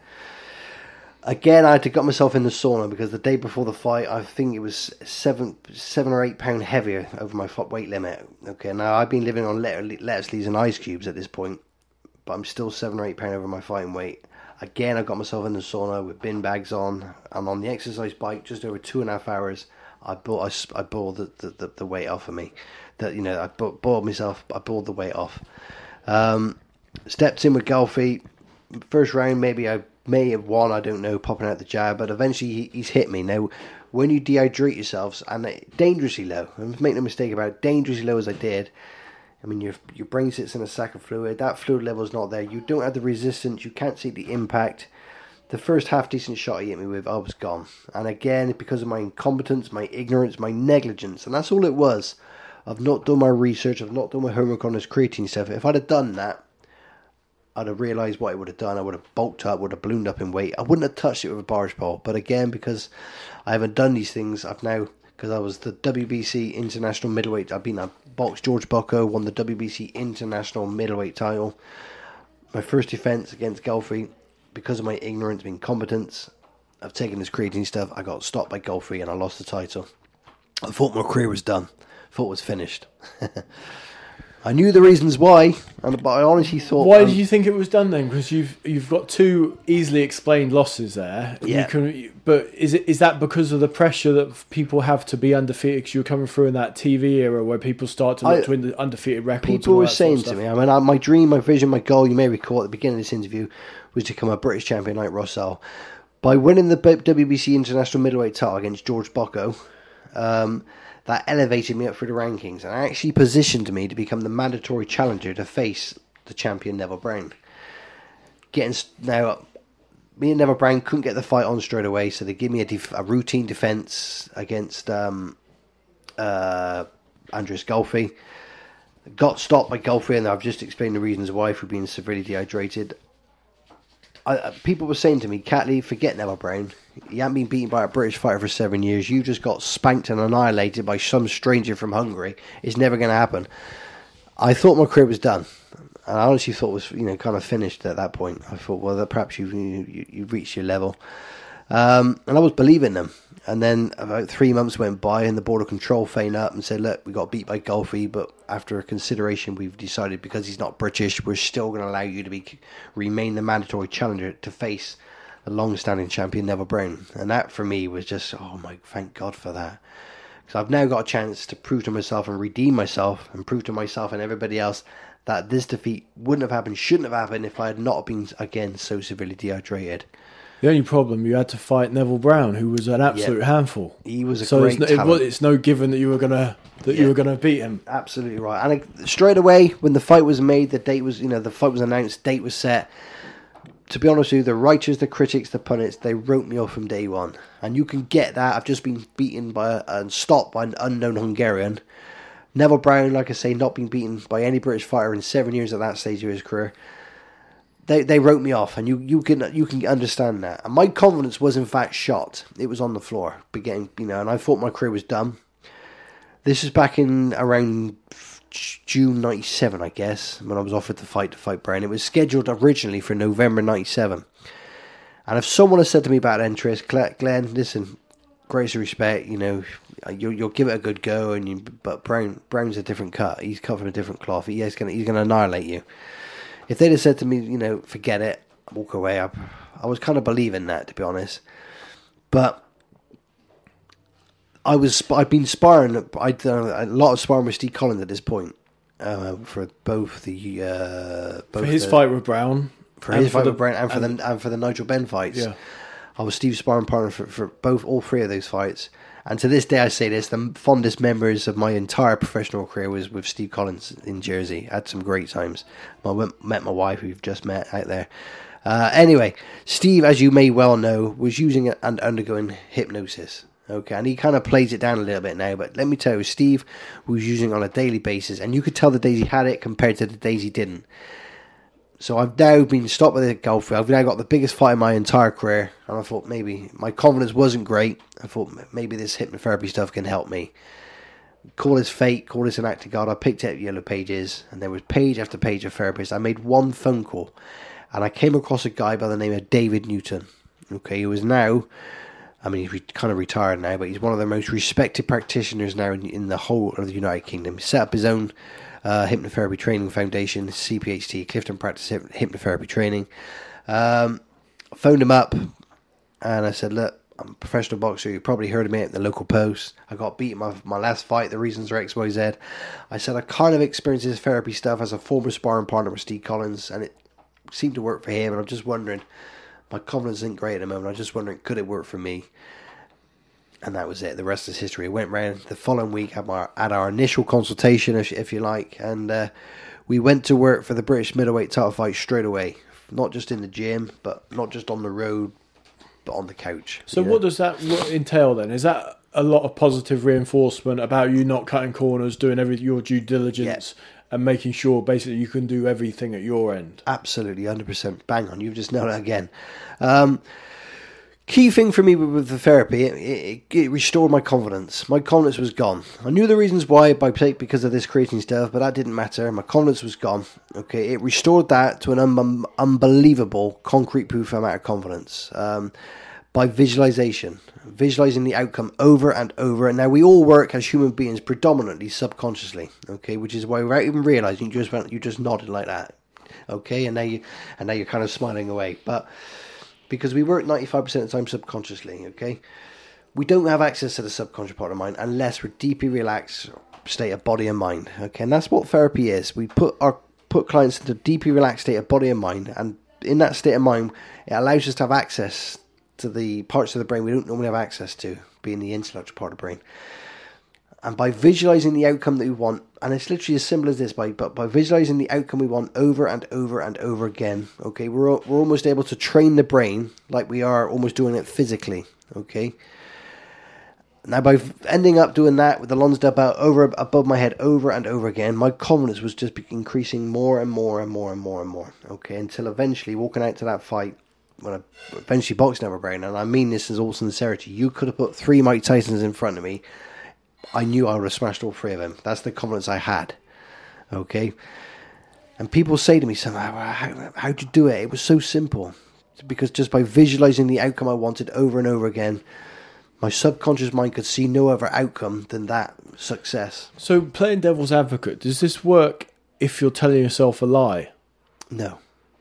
Again, I had to get myself in the sauna because the day before the fight, I think it was seven, seven or eight pound heavier over my weight limit. Okay, now I've been living on lettuce leaves and ice cubes at this point, but I'm still seven or eight pound over my fighting weight. Again, I got myself in the sauna with bin bags on. I'm on the exercise bike just over two and a half hours. I bought, I, I boiled the, the, the, the weight off of me. That you know, I boiled myself. I boiled the weight off. Um, stepped in with Galfi. First round, maybe I may have won, I don't know, popping out the jab, but eventually he, he's hit me. Now, when you dehydrate yourselves, and it, dangerously low, and make no mistake about it, dangerously low as I did, I mean, your your brain sits in a sack of fluid, that fluid level is not there, you don't have the resistance, you can't see the impact. The first half decent shot he hit me with, I was gone. And again, because of my incompetence, my ignorance, my negligence, and that's all it was. I've not done my research, I've not done my homework on this creatine stuff. If I'd have done that, I'd have realised what I would have done. I would have bulked up, would have ballooned up in weight. I wouldn't have touched it with a barge pole. But again, because I haven't done these things, I've now, because I was the W B C International Middleweight, I've been, I boxed George Bucko, won the W B C International Middleweight title. My first defence against Galfi, because of my ignorance and incompetence, I've taken this creatine stuff. I got stopped by Galfi and I lost the title. I thought my career was done. I thought it was finished. I knew the reasons why, and but I honestly thought. Why um, did you think it was done then? Because you've you've got two easily explained losses there. Yeah. You can, but is it is that because of the pressure that people have to be undefeated? Because you're coming through in that T V era where people start to look I, to undefeated records. People and all were that sort of saying to stuff. me, I mean, I, my dream, my vision, my goal, you may recall at the beginning of this interview, was to become a British champion like Rossell. By winning the W B C International Middleweight title against George Bucko, um, that elevated me up through the rankings and actually positioned me to become the mandatory challenger to face the champion Neville Brown. Getting now, me and Neville Brown couldn't get the fight on straight away, so they gave me a, def, a routine defence against um, uh, Andreas Galfi. Got stopped by Galfi, and I've just explained the reasons why for being severely dehydrated. I, people were saying to me, Catley, forget Neville Brown. You haven't been beaten by a British fighter for seven years. You just got spanked and annihilated by some stranger from Hungary. It's never going to happen. I thought my career was done. And I honestly thought it was, you know, kind of finished at that point. I thought, well, that perhaps you've, you, you've reached your level. Um, and I was believing them. And then about three months went by and the Border Control phoned up and said, look, we got beat by Galfi, but after consideration, we've decided because he's not British, we're still going to allow you to be remain the mandatory challenger to face the long-standing champion Neville Brown. And that for me was just, oh my, thank God for that. Because I've now got a chance to prove to myself and redeem myself and prove to myself and everybody else that this defeat wouldn't have happened, shouldn't have happened if I had not been, again, so severely dehydrated. The only problem, you had to fight Neville Brown, who was an absolute yeah. handful. He was a so great it's no, it talent. was, it's no given that you were gonna that Yeah. you were gonna beat him. Absolutely right. And I, straight away, when the fight was made, the date was, you know, the fight was announced, date was set. To be honest with you, the writers, the critics, the pundits, they wrote me off from day one. And you can get that. I've just been beaten by a, and stopped by an unknown Hungarian. Neville Brown, like I say, not been beaten by any British fighter in seven years at that stage of his career. They they wrote me off, and you, you can you can understand that. And my confidence was in fact shot. It was on the floor, beginning, you know, and I thought my career was done. This is back in around June ninety-seven, I guess, when I was offered the fight to fight Brown. It was scheduled originally for November ninety-seven. And if someone has said to me about interest, Glenn, listen, greatest respect, you know, you'll, you'll give it a good go, and you, but Brown Brown's a different cut. He's cut from a different cloth. He, he's going he's going to annihilate you. If they'd have said to me, you know, forget it, walk away, I, I was kind of believing that, to be honest. But I was I'd been sparring. I'd done a lot of sparring with Steve Collins at this point uh, for both the uh, both For his the, fight with Brown. for his fight the, with Brent and for and, the and for the Nigel Benn fights. Yeah. I was Steve's sparring partner for, for both all three of those fights. And to this day, I say this: the fondest memories of my entire professional career was with Steve Collins in Jersey. I had some great times. I went, met my wife, who you've just met out there. Uh, anyway, Steve, as you may well know, was using and undergoing hypnosis. Okay, and he kind of plays it down a little bit now. But let me tell you, Steve was using it on a daily basis, and you could tell the days he had it compared to the days he didn't. So I've now been stopped at the golf field. I've now got the biggest fight in my entire career. And I thought maybe my confidence wasn't great. I thought maybe this hypnotherapy stuff can help me. Call this fate, call this an act of God. I picked up Yellow Pages, and there was page after page of therapists. I made one phone call, and I came across a guy by the name of David Newton. Okay, who is now, I mean, he's re- kind of retired now, but he's one of the most respected practitioners now in, in the whole of the United Kingdom. He set up his own Uh, hypnotherapy training foundation, C P H T, Clifton Practice Hypnotherapy Training. Um, phoned him up and I said, look, I'm a professional boxer. You probably heard of me at the local post. I got beaten my my last fight. The reasons are X, Y, Z. I said I kind of experienced this therapy stuff as a former sparring partner with Steve Collins, and it seemed to work for him. And I'm just wondering, my confidence isn't great at the moment. I'm just wondering, could it work for me? And that was it. The rest is history. It went round the following week at our, at our initial consultation, if, if you like, and uh, we went to work for the British middleweight title fight straight away. Not just in the gym, but not just on the road, but on the couch. So what know? does that entail then? Is that a lot of positive reinforcement about you not cutting corners, doing every your due diligence, yeah, and making sure basically you can do everything at your end? Absolutely, one hundred percent. Bang on. You've just nailed it again. Um, Key thing for me with the therapy, it, it, it restored my confidence. My confidence was gone. I knew the reasons why by because of this creatine stuff, but that didn't matter. My confidence was gone. Okay, it restored that to an un- unbelievable concrete proof amount of confidence um, by visualization, visualizing the outcome over and over. And now we all work as human beings predominantly subconsciously. Okay, which is why without even realizing, you just went, you just nodded like that. Okay, and now you and now you're kind of smiling away, but. Because we work ninety-five percent of the time subconsciously, okay? We don't have access to the subconscious part of the mind unless we're deeply relaxed state of body and mind, okay? And that's what therapy is. We put our put clients into a deeply relaxed state of body and mind, and in that state of mind, it allows us to have access to the parts of the brain we don't normally have access to, being the intellectual part of the brain. And by visualizing the outcome that we want, and it's literally as simple as this, by but by visualizing the outcome we want over and over and over again, okay, we're we're almost able to train the brain like we are almost doing it physically, okay. Now, by ending up doing that with the Lonsdale belt over above my head over and over again, my confidence was just increasing more and more and more and more and more, okay, until eventually walking out to that fight, when I eventually boxed Neville Brown, and I mean this in all sincerity, you could have put three Mike Tysons in front of me. I knew I would have smashed all three of them. That's the confidence I had. Okay? And people say to me, somehow, how, how'd you do it? It was so simple. Because just by visualizing the outcome I wanted over and over again, my subconscious mind could see no other outcome than that success. So playing devil's advocate, does this work if you're telling yourself a lie? No.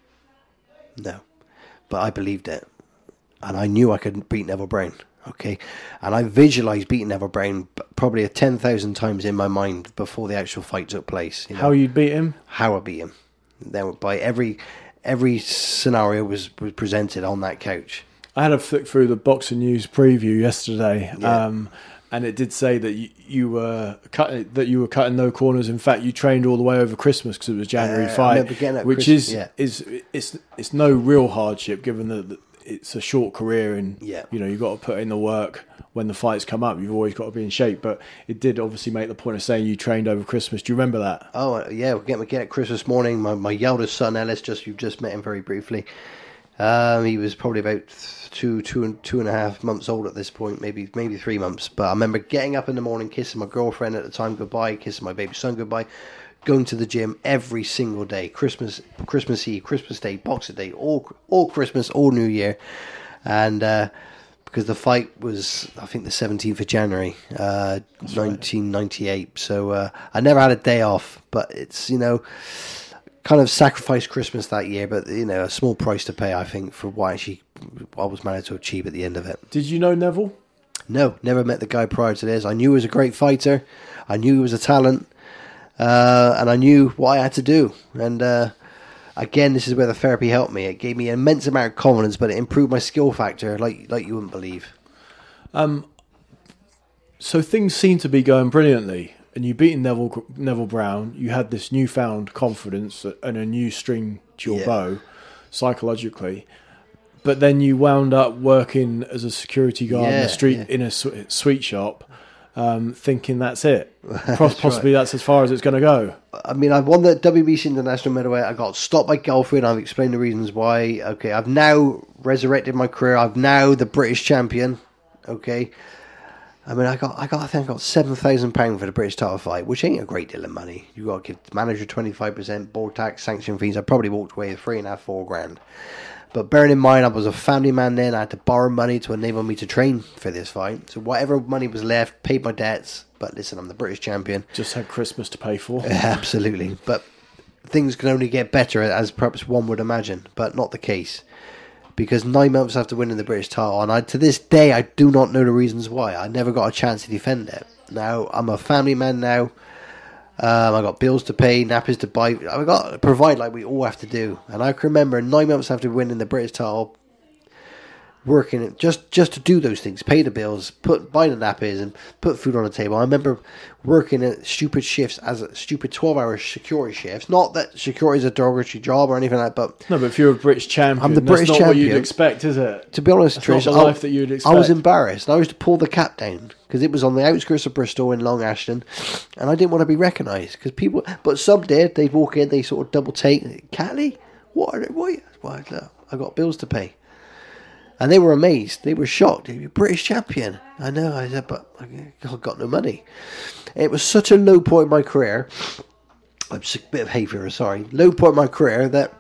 No. But I believed it. And I knew I could beat Neville Brown. Okay, and I visualised beating Neville Brown probably a ten thousand times in my mind before the actual fight took place. You know? How you'd beat him? How I beat him. Then by every every scenario was, was presented on that couch. I had a flick through the Boxing News preview yesterday, yeah. um, and it did say that you, you were cutting that you were cutting no corners. In fact, you trained all the way over Christmas because it was January uh, fight, which Christmas, is yeah. is it's it's no real hardship given that it's a short career and yeah. you know you've got to put in the work when the fights come up. You've always got to be in shape, but it did obviously make the point of saying you trained over Christmas. Do you remember that? Oh yeah, we get we get Christmas morning. My my eldest son Ellis, just you've just met him very briefly. Um, he was probably about two two and two and a half months old at this point, maybe maybe three months. But I remember getting up in the morning, kissing my girlfriend at the time goodbye, kissing my baby son goodbye. Going to the gym every single day, Christmas, Christmas Eve, Christmas Day, Boxing Day, all all Christmas, all New Year, and uh, because the fight was, I think, the seventeenth of January, uh, nineteen ninety-eight. Right. So uh, I never had a day off, but it's you know, kind of sacrificed Christmas that year, but you know, a small price to pay, I think, for what actually I was managed to achieve at the end of it. Did you know Neville? No, never met the guy prior to this. I knew he was a great fighter. I knew he was a talent. Uh, and I knew what I had to do. And uh, again, this is where the therapy helped me. It gave me an immense amount of confidence, but it improved my skill factor like like you wouldn't believe. Um, so things seem to be going brilliantly. And you beaten Neville Neville Brown. You had this newfound confidence and a new string to your Yeah. bow, psychologically. But then you wound up working as a security guard in Yeah, the street yeah. in a sw- sweet shop, um, thinking that's it. That's Possibly right. that's as far as it's going to go. I mean, I've won the W B C International Middleweight. I got stopped by Galford. I've explained the reasons why. Okay, I've now resurrected my career. I've now the British champion. Okay. I mean, I got, I got, I think I got seven thousand pounds for the British title fight, which ain't a great deal of money. You got to give the manager twenty five percent, board tax, sanction fees. I probably walked away with three and a half, four grand. But bearing in mind, I was a family man then. I had to borrow money to enable me to train for this fight. So whatever money was left, paid my debts. But listen, I'm the British champion. Just had Christmas to pay for. Absolutely. But things can only get better, as perhaps one would imagine, but not the case. Because nine months after winning the British title, and I, to this day, I do not know the reasons why. I never got a chance to defend it. Now, I'm a family man now. Um, I got bills to pay, nappies to buy. I got to provide like we all have to do. And I can remember nine months after winning the British title, working it just just to do those things, pay the bills, put buy the nappies, and put food on the table. I remember working at stupid shifts as a stupid twelve-hour security shifts. Not that security is a derogatory job or anything like that, but No, but if you're a British champion, I'm the that's British not what you'd champion. expect, is it? to be honest, That's Trish, not the I, life that you'd I expect. was embarrassed. I was to pull the cap down because it was on the outskirts of Bristol in Long Ashton, and I didn't want to be recognised because people. But some did. They'd walk in, they sort of double take. Catley, what? Are they, what? Well, look, I got bills to pay, and they were amazed. They were shocked. You're British champion. I know. I said, but I got no money. It was such a low point in my career. I'm just a bit of hay fever. Sorry, low point in my career that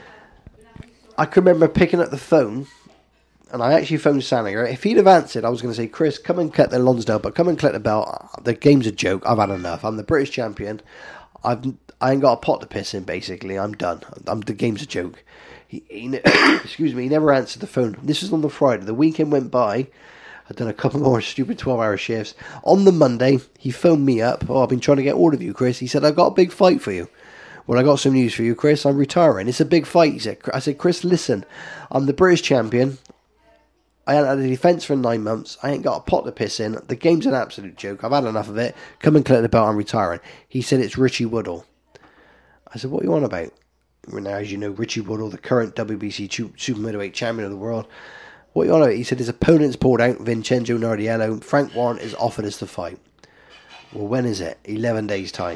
I can remember picking up the phone. And I actually phoned Saniger. If he'd have answered, I was going to say, Chris, come and collect the Lonsdale, but come and collect the belt. The game's a joke. I've had enough. I'm the British champion. I've I ain't got a pot to piss in. Basically, I'm done. I'm the game's a joke. He, he excuse me. He never answered the phone. This was on the Friday. The weekend went by. I'd done a couple more stupid twelve-hour shifts. On the Monday, he phoned me up. Oh, I've been trying to get hold of you, Chris. He said, I've got a big fight for you. Well, I got some news for you, Chris. I'm retiring. It's a big fight. He said. I said, Chris, listen. I'm the British champion. I ain't had a defence for nine months. I ain't got a pot to piss in. The game's an absolute joke. I've had enough of it. Come and collect the belt. I'm retiring. He said it's Richie Woodall. I said, what are you on about? Well, now, as you know, Richie Woodall, the current W B C super middleweight champion of the world. What are you on about? He said his opponent's pulled out, Vincenzo Nardiello. Frank Warren is offered us to fight. Well, when is it? eleven days' time.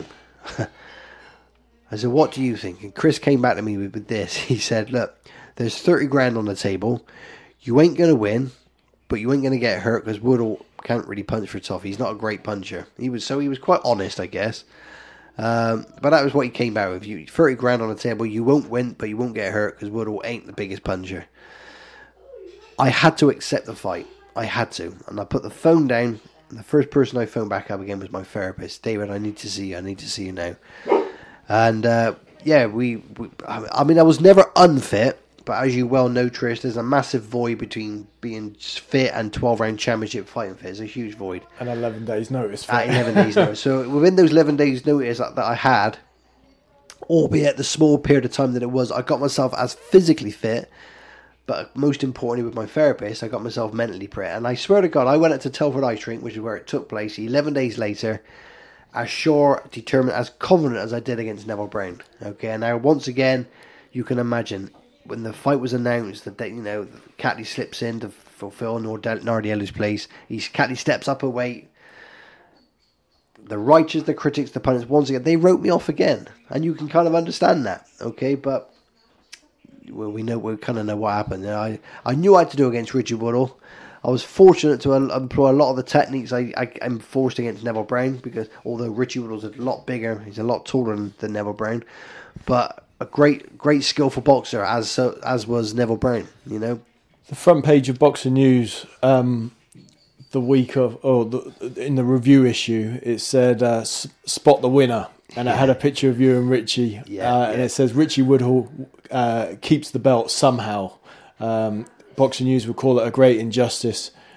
I said, what do you think? And Chris came back to me with, with this. He said, look, there's thirty grand on the table. You ain't going to win, but you ain't going to get hurt because Woodall can't really punch for tough. He's not a great puncher. He was so he was quite honest, I guess. Um, but that was what he came out with. You thirty grand on the table. You won't win, but you won't get hurt because Woodall ain't the biggest puncher. I had to accept the fight. I had to, and I put the phone down. And the first person I phoned back up again was my therapist, David. I need to see you. I need to see you now. And uh, yeah, we, we. I mean, I was never unfit. But as you well know, Trish, there's a massive void between being fit and twelve-round championship fighting fit. There's a huge void. And eleven days notice. For At eleven days notice. So within those eleven days notice that, that I had, albeit the small period of time that it was, I got myself as physically fit, but most importantly with my therapist, I got myself mentally fit. And I swear to God, I went up to Telford Ice Rink, which is where it took place, eleven days later, as sure, determined, as confident as I did against Neville Brown. Okay, now once again, you can imagine, when the fight was announced, that you know Catley slips in to fulfill Nardiello's place. He's Catley steps up a weight. The righteous, the critics, the pundits, once again they wrote me off again, and you can kind of understand that, okay? But well, we know we kind of know what happened. You know, I I knew I had to do against Richie Woodall. I was fortunate to employ a lot of the techniques I, I enforced against Neville Brown because although Richie Woodall's a lot bigger, he's a lot taller than, than Neville Brown, but a great, great skillful boxer, as so, as was Neville Brown. You know, the front page of Boxing News, um, the week of, oh, the, in the review issue, it said uh, "Spot the winner," and yeah. It had a picture of you and Richie, yeah, uh, yeah. and it says Richie Woodall uh, keeps the belt somehow. Um, Boxing News would call it a great injustice,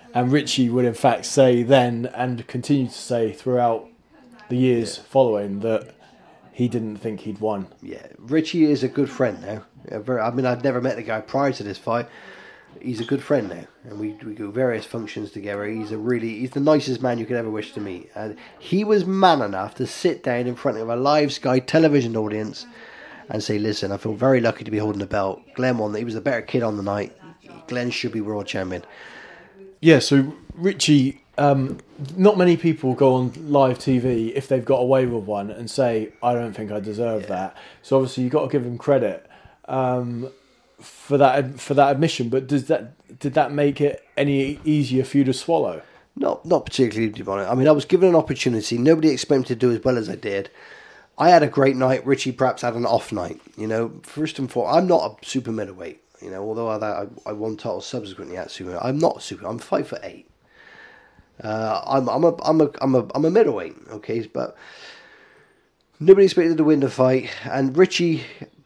And Richie would in fact say then, and continue to say throughout the years yeah. following, that he didn't think he'd won. Yeah, Richie is a good friend now. I mean, I'd never met the guy prior to this fight. He's a good friend now, and we we go various functions together. He's a really he's the nicest man you could ever wish to meet. And he was man enough to sit down in front of a live Sky television audience and say, "Listen, I feel very lucky to be holding the belt. Glenn won. He was the better kid on the night. Glenn should be world champion." Yeah. So Richie, um, not many people go on live T V if they've got away with one and say, "I don't think I deserve yeah. that." So obviously you got to give him credit. Um, for that for that admission, but does that did that make it any easier for you to swallow? Not not particularly, to be honest. I mean, I was given an opportunity. Nobody expected me to do as well as I did. I had a great night. Richie perhaps had an off night. You know, first and foremost, I'm not a super middleweight. You know, although I I won titles subsequently at super, I'm not super. I'm five foot eight. Uh, I'm I'm a I'm a I'm a I'm a middleweight. Okay, but nobody expected to win the fight, and Richie.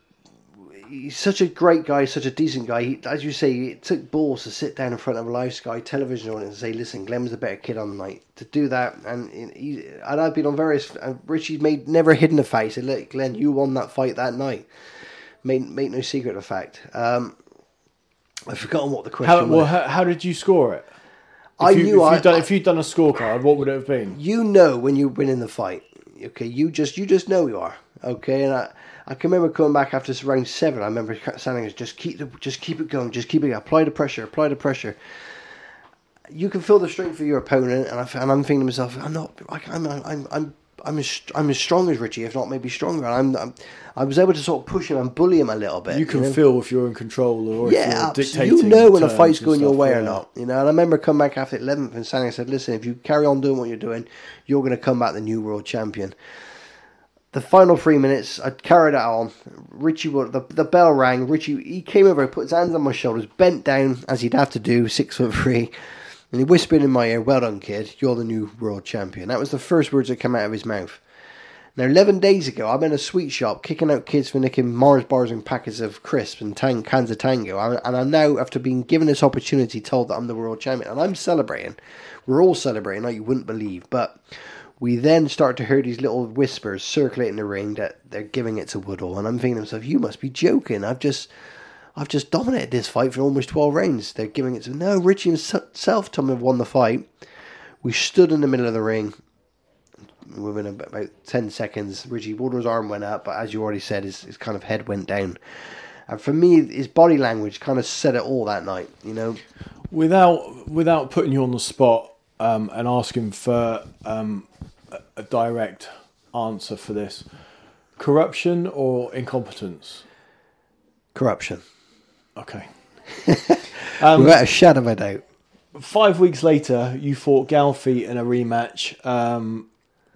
He's such a great guy, such a decent guy. He, as you say, it took balls to sit down in front of a live Sky television audience and say, "Listen, Glenn was the better kid on the night." To do that, and he, and I've been on various. Uh, Richie made never hidden the fact. He said, "Look, Glenn, you won that fight that night." Made make no secret of the fact. Um, I've forgotten what the question how, was. Well, how, how did you score it? If I you, knew if I, you'd done, I, if you'd done a scorecard, what would it have been? You know when you're winning the fight. Okay, you just you just know you are. Okay, and I. I can remember coming back after round seven. I remember saying, "Just keep the, just keep it going. Just keep it. Apply the pressure. Apply the pressure." You can feel the strength of your opponent, and, I, and I'm thinking to myself, "I'm not. I'm. I'm. I'm. I'm as, I'm as strong as Richie, if not maybe stronger." And I'm, I'm. I was able to sort of push him and bully him a little bit. You can you know? feel if you're in control or yeah, if you're absolutely. dictating. You know when a fight's going stuff, your way yeah. or not. You know. And I remember coming back after eleventh and saying, "I said, listen, if you carry on doing what you're doing, you're going to come back the new world champion." The final three minutes, I carried it on. Richie, the, the bell rang. Richie, he came over, put his hands on my shoulders, bent down, as he'd have to do, six foot three, and he whispered in my ear, "Well done, kid, you're the new world champion." That was the first words that came out of his mouth. Now, eleven days ago, I'm in a sweet shop, kicking out kids for nicking Mars bars and packets of crisps and tang, cans of Tango, and I'm now, after being given this opportunity, told that I'm the world champion, and I'm celebrating. We're all celebrating, like you wouldn't believe, but... We then start to hear these little whispers circulating the ring that they're giving it to Woodall, and I'm thinking to myself, "You must be joking! I've just, I've just dominated this fight for almost twelve rounds. They're giving it to no." Richie himself told me won the fight. We stood in the middle of the ring. Within about ten seconds, Richie Woodall's arm went up, but as you already said, his, his kind of head went down. And for me, his body language kind of said it all that night. You know, without without putting you on the spot um, and asking for. Um, a direct answer for this. Corruption or incompetence? Corruption. Okay. um, Without a shadow of a doubt. Five weeks later, you fought Galfi in a rematch. Um,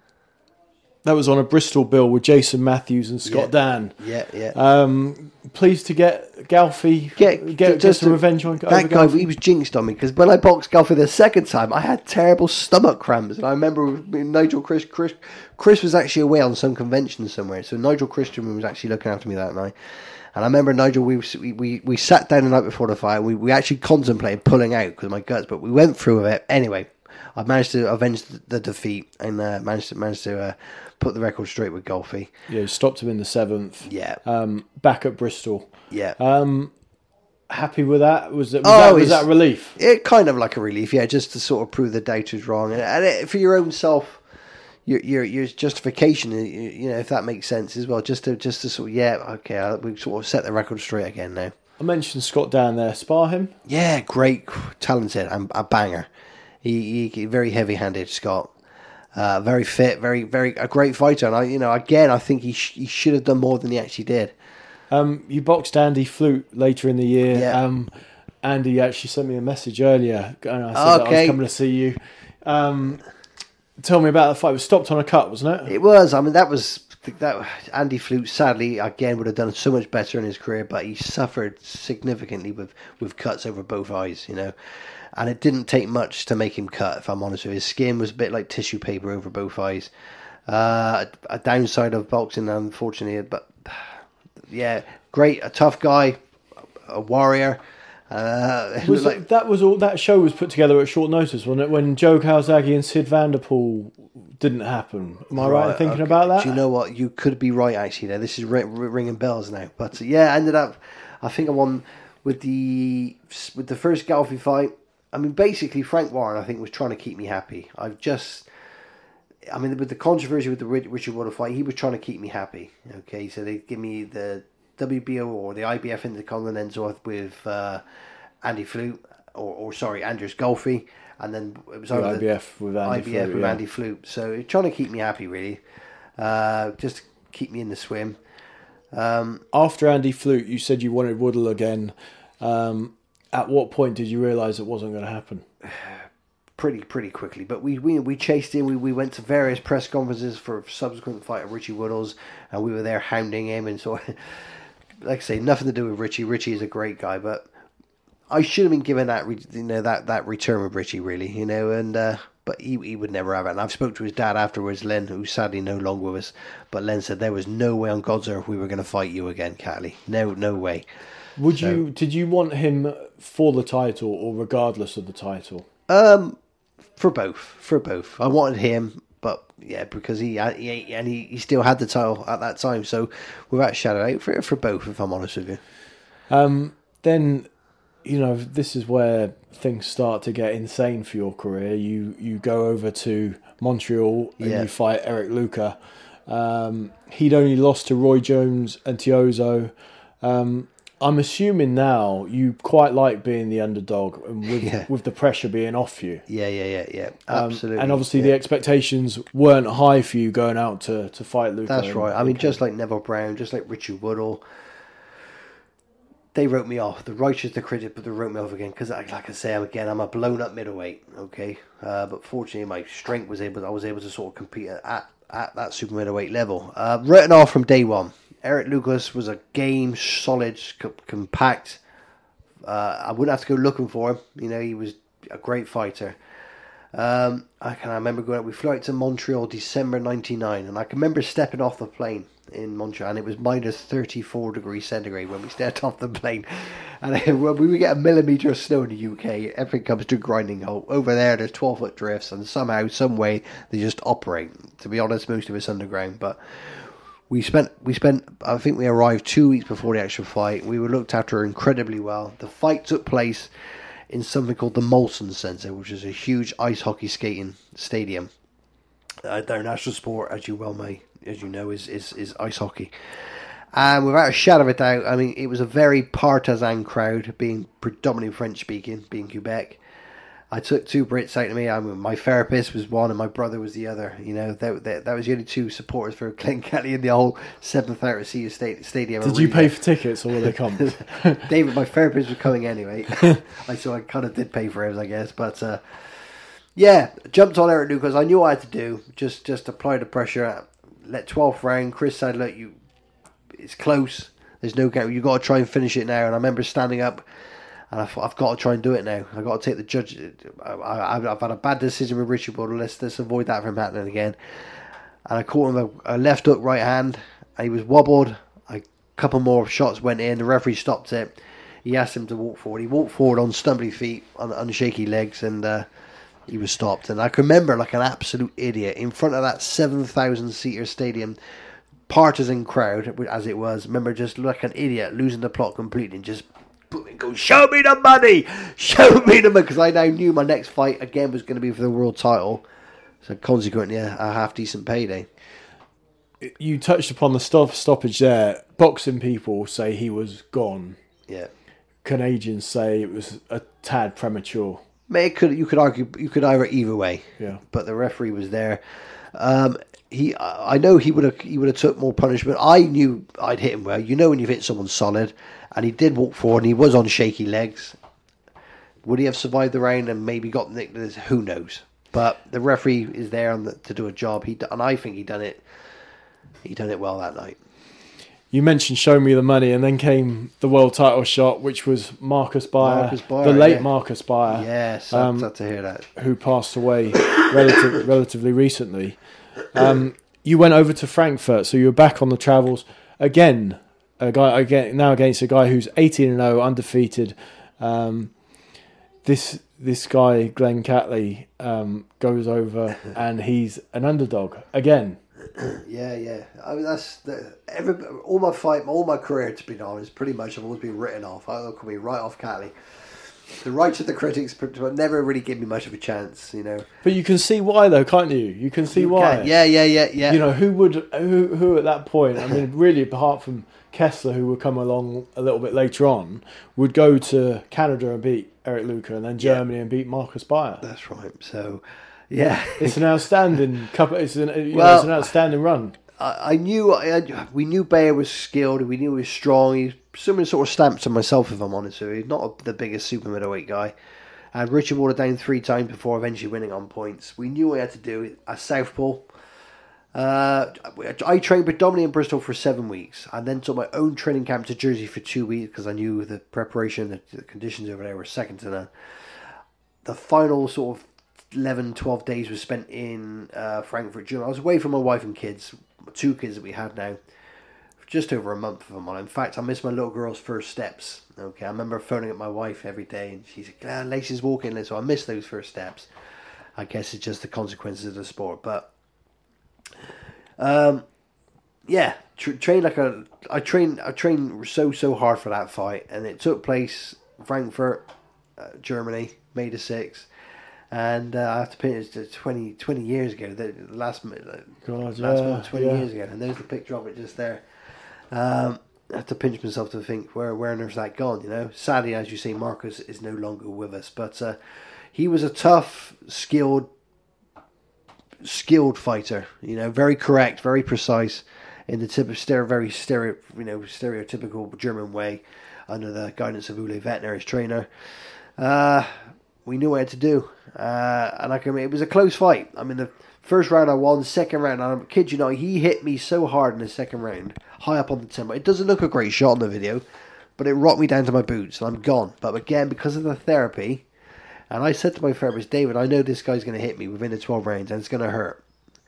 that was on a Bristol bill with Jason Matthews and Scott yeah. Dan. Yeah, yeah. Um, pleased to get Galfi, get, get, get, get some revenge on that guy. Galfi. He was jinxed on me because when I boxed Galfi the second time, I had terrible stomach cramps, and I remember Nigel Chris, Chris, Chris was actually away on some convention somewhere, so Nigel Christian was actually looking after me that night. And I remember Nigel, we we we sat down the night before the fight. We we actually contemplated pulling out because of my guts, but we went through with it anyway. I managed to avenge the defeat and uh, managed to managed to uh, put the record straight with Galfi. Yeah, you stopped him in the seventh. Yeah. Um, back at Bristol. Yeah. Um, happy with that? Was it? Was, oh, that, was that a relief? It kind of like a relief, yeah, just to sort of prove the doubters wrong, and, and it, for your own self, your your your justification, you, you know, if that makes sense as well, just to just to sort of yeah, okay, we sort of set the record straight again now. I mentioned Scott down there. Spar him? Yeah, great, talented, and a banger. He, he very heavy-handed, Scott. Uh, very fit, very, very a great fighter. And I, you know, again, I think he sh- he should have done more than he actually did. Um, you boxed Andy Flute later in the year. Yeah. Um, Andy actually sent me a message earlier, and I said okay. that I was coming to see you. Um, tell me about the fight. It was stopped on a cut, wasn't it? It was. I mean, that was that. Andy Flute, sadly, again, would have done so much better in his career, but he suffered significantly with with cuts over both eyes. You know. And it didn't take much to make him cut, if I'm honest with you. His skin was a bit like tissue paper over both eyes. Uh, a downside of boxing, unfortunately. But, yeah, great. A tough guy, a warrior. Uh, it Was looked it, that was all? That show was put together at short notice, wasn't it? When Joe Calzaghe and Sid Vanderpool didn't happen. Am I right, in thinking okay. about that? Do you know what? You could be right, actually. There, this is ri- ri- ringing bells now. But uh, yeah, I ended up. I think I won with the with the first Galfi fight. I mean, basically, Frank Warren, I think, was trying to keep me happy. I've just. I mean, with the controversy with the Richard Waddle fight, he was trying to keep me happy. Okay, so they give me the W B O or the I B F Intercontinental with uh, Andy Flute, or, or sorry, Andrews Golfi, and then it was the over I B F the, with Andy I B F Flute, with yeah. Andy Flute. So it's trying to keep me happy, really, uh, just to keep me in the swim. Um, After Andy Flute, you said you wanted Woodle again. Um, at what point did you realise it wasn't going to happen? Pretty pretty quickly, but we we, we chased him. We, we went to various press conferences for subsequent fight of Richie Woodles, and we were there hounding him. And so, like I say, nothing to do with Richie. Richie is a great guy, but I should have been given that you know that, that return with Richie, really, you know. And uh, but he he would never have it. And I've spoke to his dad afterwards, Len, who's sadly no longer with us. But Len said there was no way on God's earth we were going to fight you again, Catley. No no way. Would So- you? Did you want him for the title or regardless of the title? Um, for both, for both. I wanted him, but yeah, because he, he and he, he still had the title at that time. So without a shadow of doubt, for for both, if I'm honest with you. Um, then, you know, this is where things start to get insane for your career. You you go over to Montreal and Yeah. you fight Eric Luca. Um, he'd only lost to Roy Jones and Tiozo. Um, I'm assuming now you quite like being the underdog and with, Yeah. with the pressure being off you. Yeah, yeah, yeah, yeah. Um, Absolutely. and obviously yeah. the expectations weren't high for you going out to, to fight Luca. That's and- right. I mean, just like Neville Brown, just like Richard Woodall, they wrote me off. The righteous, the critic, but they wrote me off again because, like, like I say, I'm again, I'm a blown up middleweight. Okay, uh, but fortunately, my strength was able. I was able to sort of compete at at that super middleweight level. Uh, written off from day one. Eric Lucas was a game, solid, co- compact. Uh, I wouldn't have to go looking for him. You know, he was a great fighter. Um, I can I remember going out. We flew out to Montreal, December ninety-nine, and I can remember stepping off the plane in Montreal, and it was minus thirty-four degrees centigrade when we stepped off the plane. And when we would get a millimetre of snow in the U K, everything comes to a grinding halt. Over there, there's twelve foot drifts, and somehow, some way, they just operate. To be honest, most of it's underground, but. We spent, we spent. I think we arrived two weeks before the actual fight. We were looked after incredibly well. The fight took place in something called the Molson Centre, which is a huge ice hockey skating stadium. Uh, their national sport, as you well may, as you know, is, is, is ice hockey. And without a shadow of a doubt, I mean, it was a very partisan crowd, being predominantly French speaking, being Quebec. I took two Brits out to me. I mean, my therapist was one, and my brother was the other. You know, that that, that was the only two supporters for Clinton Kelly in the whole seven thousand seat sta- stadium. Did arena. you pay for tickets or were they come? David, my therapist was coming anyway. I so I kind of did pay for him, I guess. But uh, yeah, jumped on Eric Lucas. I knew what I had to do. Just just apply the pressure. Let twelfth round. Chris said, "Look, you, it's close. There's no guarantee. You got to try and finish it now." And I remember standing up. And I thought, I've got to try and do it now. I've got to take the judge. I, I, I've had a bad decision with Richard Waddle. Let's, let's avoid that from happening again. And I caught him a, a left hook right hand. And he was wobbled. A couple more shots went in. The referee stopped it. He asked him to walk forward. He walked forward on stumbly feet, on, on shaky legs, and uh, he was stopped. And I can remember, like an absolute idiot, in front of that seven thousand seater stadium, partisan crowd, as it was, remember just like an idiot, losing the plot completely and just go, show me the money, show me the money, because I now knew my next fight again was going to be for the world title, so consequently a, a half decent payday. You touched upon the stop stoppage there. Boxing people say he was gone. Yeah, Canadians say it was a tad premature. Mate, it could you could argue you could either either way. Yeah, but the referee was there. Um, he, I know he would have he would have took more punishment. I knew I'd hit him well. You know when you've hit someone solid. And he did walk forward, and he was on shaky legs. Would he have survived the round and maybe got nicked? Who knows? But the referee is there on the, to do a job. He and I think he done it. He done it well that night. You mentioned "Show Me the Money," and then came the world title shot, which was Marcus Beyer, Marcus Beyer the late yeah. Marcus Beyer. Yes, um, sad to hear that. Who passed away relative, relatively recently. Um, you went over to Frankfurt, so you were back on the travels again. A guy again now against a guy who's eighteen and oh, undefeated, Um, this this guy Glenn Catley um, goes over and he's an underdog again. Yeah, yeah. I mean, that's the, every all my fight, all my career, to be honest, pretty much I've always been written off. I call me right off Catley. The rights of the critics never really give me much of a chance, you know. But you can see why, though, can't you? You can see You why. can. Yeah, yeah, yeah, yeah. You know, who would who who at that point? I mean, really, apart from Kessler, who would come along a little bit later on, would go to Canada and beat Eric Luca, and then Germany yeah. and beat Marcus Beyer. That's right. So, yeah, it's an outstanding couple. It's an you well, know, it's an outstanding run. I, I knew I, we knew Beyer was skilled. We knew he was strong. He's similar sort of stamps on myself, if I'm honest with you. He's not a, the biggest super middleweight guy. And Richard Water down three times before eventually winning on points. We knew what we had to do. A southpaw. Uh, I trained predominantly in Bristol for seven weeks. I then took my own training camp to Jersey for two weeks because I knew the preparation, the, the conditions over there were second to none. The final sort of eleven, twelve days was spent in uh, Frankfurt, Germany. I was away from my wife and kids, two kids that we had now, for just over a month of them on. In fact, I missed my little girl's first steps. Okay, I remember phoning up my wife every day and she said, ah, Lacey's walking, so I missed those first steps. I guess it's just the consequences of the sport, but Um, yeah, tra- train like a. I trained. I trained so so hard for that fight, and it took place in Frankfurt, uh, Germany, May the sixth, and uh, I have to put it to twenty, twenty years ago. The last, uh, God, last yeah, one, twenty yeah. years ago, and there's the picture of it just there. Um, I have to pinch myself to think where where on earth's that gone? You know, sadly, as you say, Marcus is no longer with us, but uh, he was a tough, skilled. skilled fighter, you know, very correct, very precise in the tip of stereo, very stereo, you know, stereotypical German way under the guidance of Ule Vetner, his trainer. Uh, we knew what we had to do. Uh, and I can, it was a close fight. I mean, the first round I won, second round, I kid you not, he hit me so hard in the second round, high up on the timber. It doesn't look a great shot on the video, but it rocked me down to my boots and I'm gone. But again, because of the therapy, and I said to my therapist, David, I know this guy's going to hit me within the twelve rounds and it's going to hurt.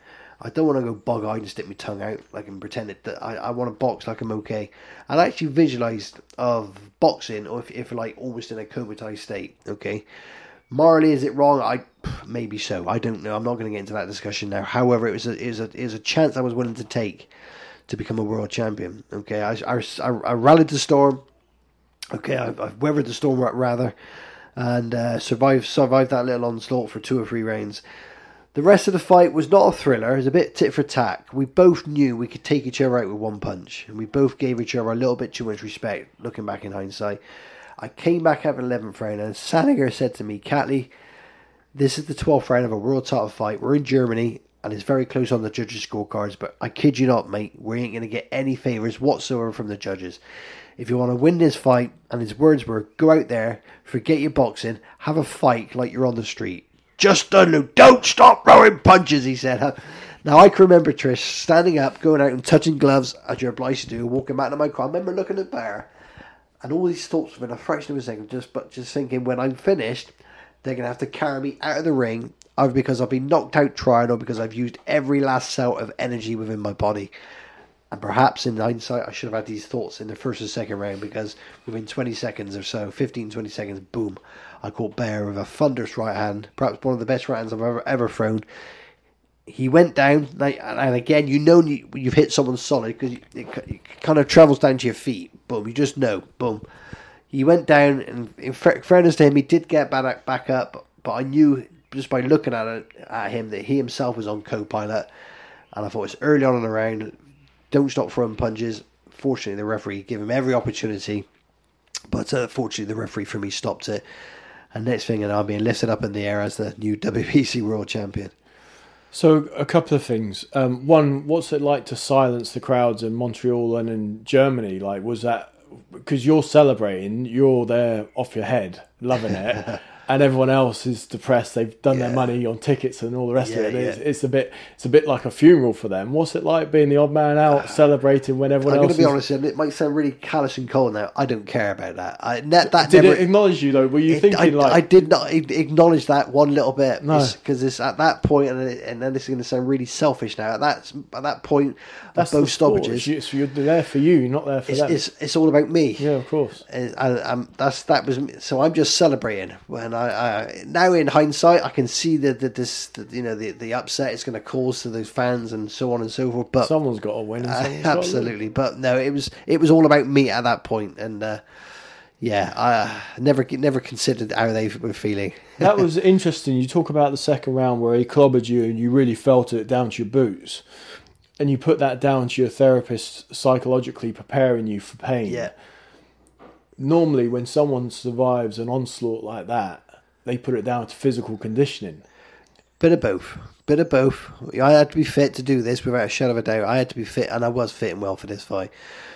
I don't want to go bug-eyed and stick my tongue out like and pretend it, that I, I want to box like I'm okay. And I actually visualised of boxing, or if, if like almost in a comatose state, okay? Morally, is it wrong? I Maybe so. I don't know. I'm not going to get into that discussion now. However, it was a, it was a, it was a chance I was willing to take to become a world champion, okay? I, I, I rallied the storm. Okay, I, I weathered the storm rather. And uh, survived survived that little onslaught for two or three rounds. The rest of the fight was not a thriller. It was a bit tit for tat. We both knew we could take each other out with one punch. And we both gave each other a little bit too much respect, looking back in hindsight. I came back out of the eleventh round and Saniger said to me, Catley, this is the twelfth round of a world title fight. We're in Germany and it's very close on the judges' scorecards. But I kid you not, mate, we ain't going to get any favours whatsoever from the judges. If you want to win this fight, and his words were, go out there, forget your boxing, have a fight like you're on the street. Just don't, don't stop throwing punches, he said. Now, I can remember Trish standing up, going out and touching gloves, as you're obliged to do, walking back to my car. I remember looking at Bear, and all these thoughts within a fraction of a second, just, but just thinking, when I'm finished, they're going to have to carry me out of the ring, either because I've been knocked out trying, or because I've used every last cell of energy within my body. And perhaps in hindsight, I should have had these thoughts in the first and second round, because within twenty seconds or so, fifteen, twenty seconds, boom, I caught Bear with a thunderous right hand, perhaps one of the best right hands I've ever, ever thrown. He went down, like, and again, you know you, you've hit someone solid, because it, it kind of travels down to your feet. Boom, you just know, boom. He went down, and in fairness to him, he did get back, back up, but I knew just by looking at, it, at him that he himself was on co-pilot, and I thought it's early on in the round. Don't stop throwing punches. Fortunately, the referee gave him every opportunity. But uh, fortunately, the referee for me stopped it. And next thing, and I'm being lifted up in the air as the new W B C World Champion. So, a couple of things. Um, one, what's it like to silence the crowds in Montreal and in Germany? Like, was that... Because you're celebrating, you're there off your head, loving it. and everyone else is depressed. They've done Yeah. their money on tickets and all the rest Yeah, of it. And It's, yeah. it's a bit, it's a bit like a funeral for them. What's it like being the odd man out, celebrating when everyone I'm going else? to be is... honest, and it might sound really callous and cold now. I don't care about that. I, that, that Did never, it acknowledge you though? Were you it- thinking I, like? I did not a- acknowledge that one little bit. No. Because it's, at that point, and, it, and then this is going to sound really selfish now. At that at that point, That's of the both sport. stoppages, You- so you're there for you, not there for it's, them. it's it's all about me. Yeah, of course. And, and um, that's that was so. I'm just celebrating. When I, I now in hindsight, I can see that that this that, you know the the upset it's going to cause to those fans and so on and so forth. But Someone's got to win. And uh, someone's got to lose. absolutely, but no, it was it was all about me at that point, and uh, yeah, I never never considered how they were feeling. That was interesting. You talk about the second round where he clobbered you and you really felt it down to your boots. And you put that down to your therapist psychologically preparing you for pain. Yeah. Normally, when someone survives an onslaught like that, they put it down to physical conditioning. Bit of both. Bit of both. I had to be fit to do this without a shadow of a doubt. I had to be fit, and I was fit and well for this fight.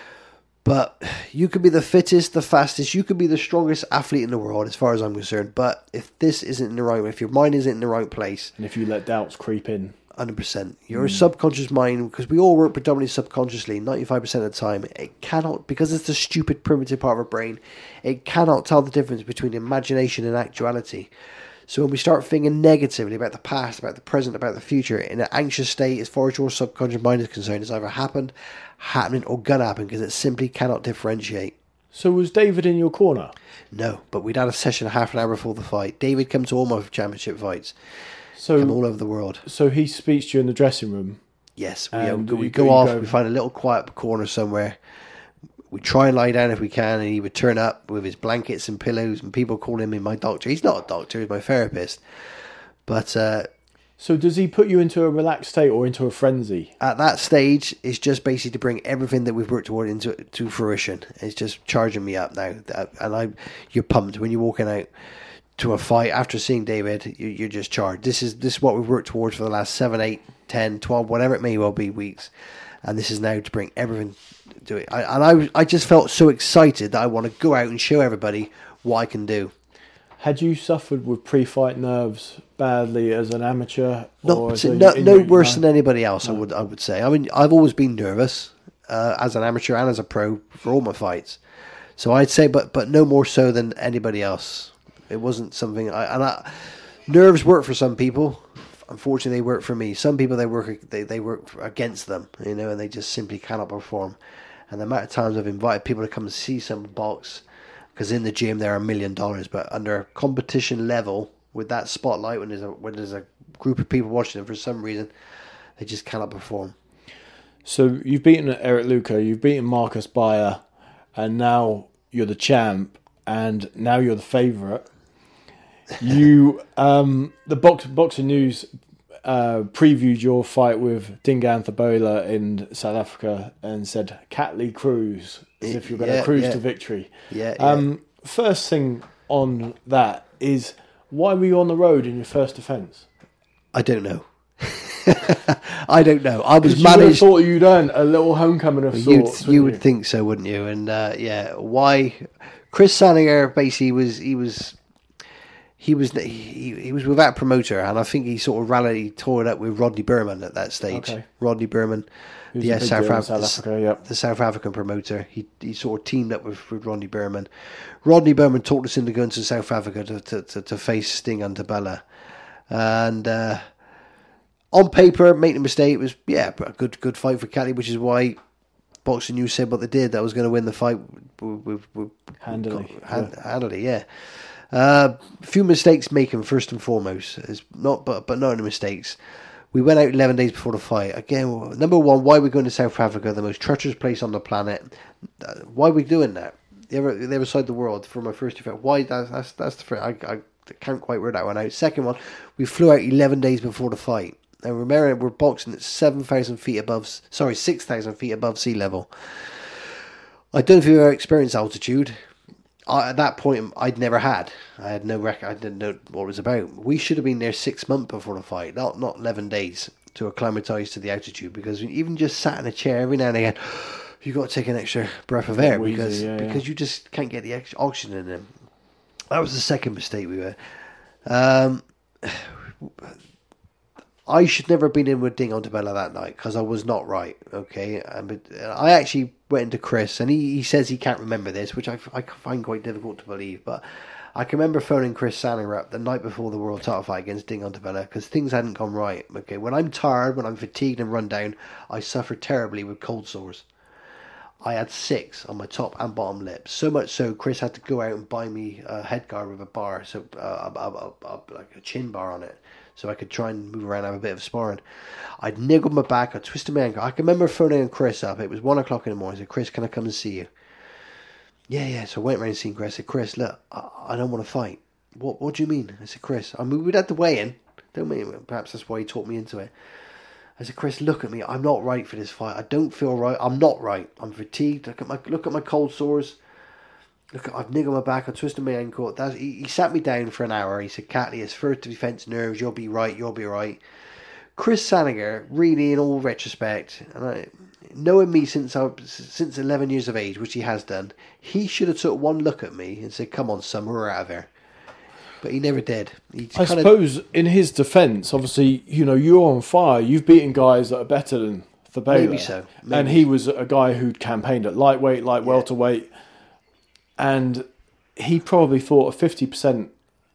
But you could be the fittest, the fastest, you could be the strongest athlete in the world as far as I'm concerned. But if this isn't in the right way, if your mind isn't in the right place, And if you let doubts creep in, one hundred percent. Your subconscious mind, because we all work predominantly subconsciously, ninety-five percent of the time, it cannot, because it's the stupid primitive part of our brain, it cannot tell the difference between imagination and actuality. So when we start thinking negatively about the past, about the present, about the future, in an anxious state, as far as your subconscious mind is concerned, it's either happened, happening, or gonna happen, because it simply cannot differentiate. so was David in your corner? No, but we'd had a session half an hour before the fight. David comes to all my championship fights, from all So, over the world. so he speaks to you in the dressing room. Yes, we, And uh, we you go go- you off, go- we find a little quiet corner somewhere. We try and lie down if we can, and he would turn up with his blankets and pillows, and people call him my doctor. He's not a doctor, he's my therapist. But uh, So does he put you into a relaxed state or into a frenzy? at that stage, it's just basically to bring everything that we've worked toward into to fruition. It's just charging me up now, That- and I, you're pumped when you're walking out to a fight after seeing David. You, you're just charged. This is this is what we've worked towards for the last seven, eight, ten, twelve, whatever it may well be weeks, and this is now to bring everything to it. I, and I, I just felt so excited that I want to go out and show everybody what I can do. Had you suffered with pre-fight nerves badly as an amateur? No, as so a- no, in no your- worse no? than anybody else. I would, I would say. I mean, I've always been nervous uh, as an amateur and as a pro for all my fights. So I'd say, but but no more so than anybody else. It wasn't something. I, and I, nerves work for some people. Unfortunately, they work for me. Some people they work they they work against them, you know, and they just simply cannot perform. And the amount of times I've invited people to come and see some box, because in the gym they're a million dollars, but under a competition level with that spotlight, when there's a when there's a group of people watching them, for some reason they just cannot perform. So you've beaten Eric Luca, you've beaten Marcus Bayer, and now you're the champ, and now you're the favourite. You, um, the box, Boxing News uh, previewed your fight with Dingaan Thibola in South Africa and said Catley cruise, as if you're going to Yeah, cruise yeah. to victory. Yeah, yeah. Um, first thing on that is, why were you on the road in your first defence? I don't know. I don't know. I was Because you would have managed. thought you'd earned a little homecoming of You'd, sorts. you wouldn't would think so, wouldn't you? And uh, yeah, why? Chris Saniger basically was he was he was he, he was without a promoter, and I think he sort of rallied, he tore it up with Rodney Berman at that stage. Okay. Rodney Berman, Who's the a uh, big South, deal in Af- South the, Africa, yep. the South African promoter. He he sort of teamed up with, with Rodney Berman. Rodney Berman talked us into going to South Africa to to, to, to face Sting and Tabella, and. Uh, On paper, make no mistake, it was yeah a good good fight for Catley, which is why Boxing News said what they did. That was going to win the fight with, with, with Handily, hand, handily, yeah. Uh, a few mistakes making first and foremost, is not but but not any mistakes. We went out eleven days before the fight. Again, number one, why are we going to South Africa, the most treacherous place on the planet? Uh, why are we doing that? The other, the other side of the world for my first fight. Why? That's that's, that's the first. I, I can't quite work that one out. Second one, we flew out eleven days before the fight. Now remember, we're boxing at seven thousand feet above, sorry, six thousand feet above sea level. I don't know if you've ever experienced altitude. I, at that point, I'd never had. I had no record. I didn't know what it was about. We should have been there six months before the fight, not not eleven days to acclimatise to the altitude. Because even just sat in a chair every now and again, you got to take an extra breath of air Wheezy, because yeah, yeah. because you just can't get the ex- oxygen in them. That was the second mistake we were. Um, I should never have been in with Ding Ontebello that night because I was not right, okay? And, but I actually went into Chris, and he, he says he can't remember this, which I, I find quite difficult to believe, but I can remember phoning Chris Salinger up the night before the world title fight against Ding Ontebello because things hadn't gone right, okay? When I'm tired, when I'm fatigued and run down, I suffer terribly with cold sores. I had six on my top and bottom lip. So much so, Chris had to go out and buy me a head guard with a bar, so uh, a, a, a, like a chin bar on it, so I could try and move around and have a bit of sparring. I'd niggled my back, I twisted my ankle. I can remember phoning Chris up. It was one o'clock in the morning. I said, Chris, can I come and see you? Yeah, yeah. So I went around and seen Chris. I said, Chris, look, I, I don't want to fight. What What do you mean? I said, Chris, I mean, we'd had the weigh-in. Don't mean, perhaps that's why he talked me into it. I said, Chris, look at me. I'm not right for this fight. I don't feel right. I'm not right. I'm fatigued. Look at my look at my cold sores. Look, I've niggled my back. I twisted my ankle. That's, he, he sat me down for an hour. He said, Catley, it's first defence nerves. You'll be right. You'll be right. Chris Salinger, really, in all retrospect, and I, knowing me since I since eleven years of age, which he has done, he should have took one look at me and said, "Come on, son, we're out of here." But he never did. He I suppose in his defence, obviously, you know, you're on fire. You've beaten guys that are better than Fabela. Maybe so. Maybe. And he was a guy who'd campaigned at lightweight, light yeah. welterweight. And he probably thought a fifty percent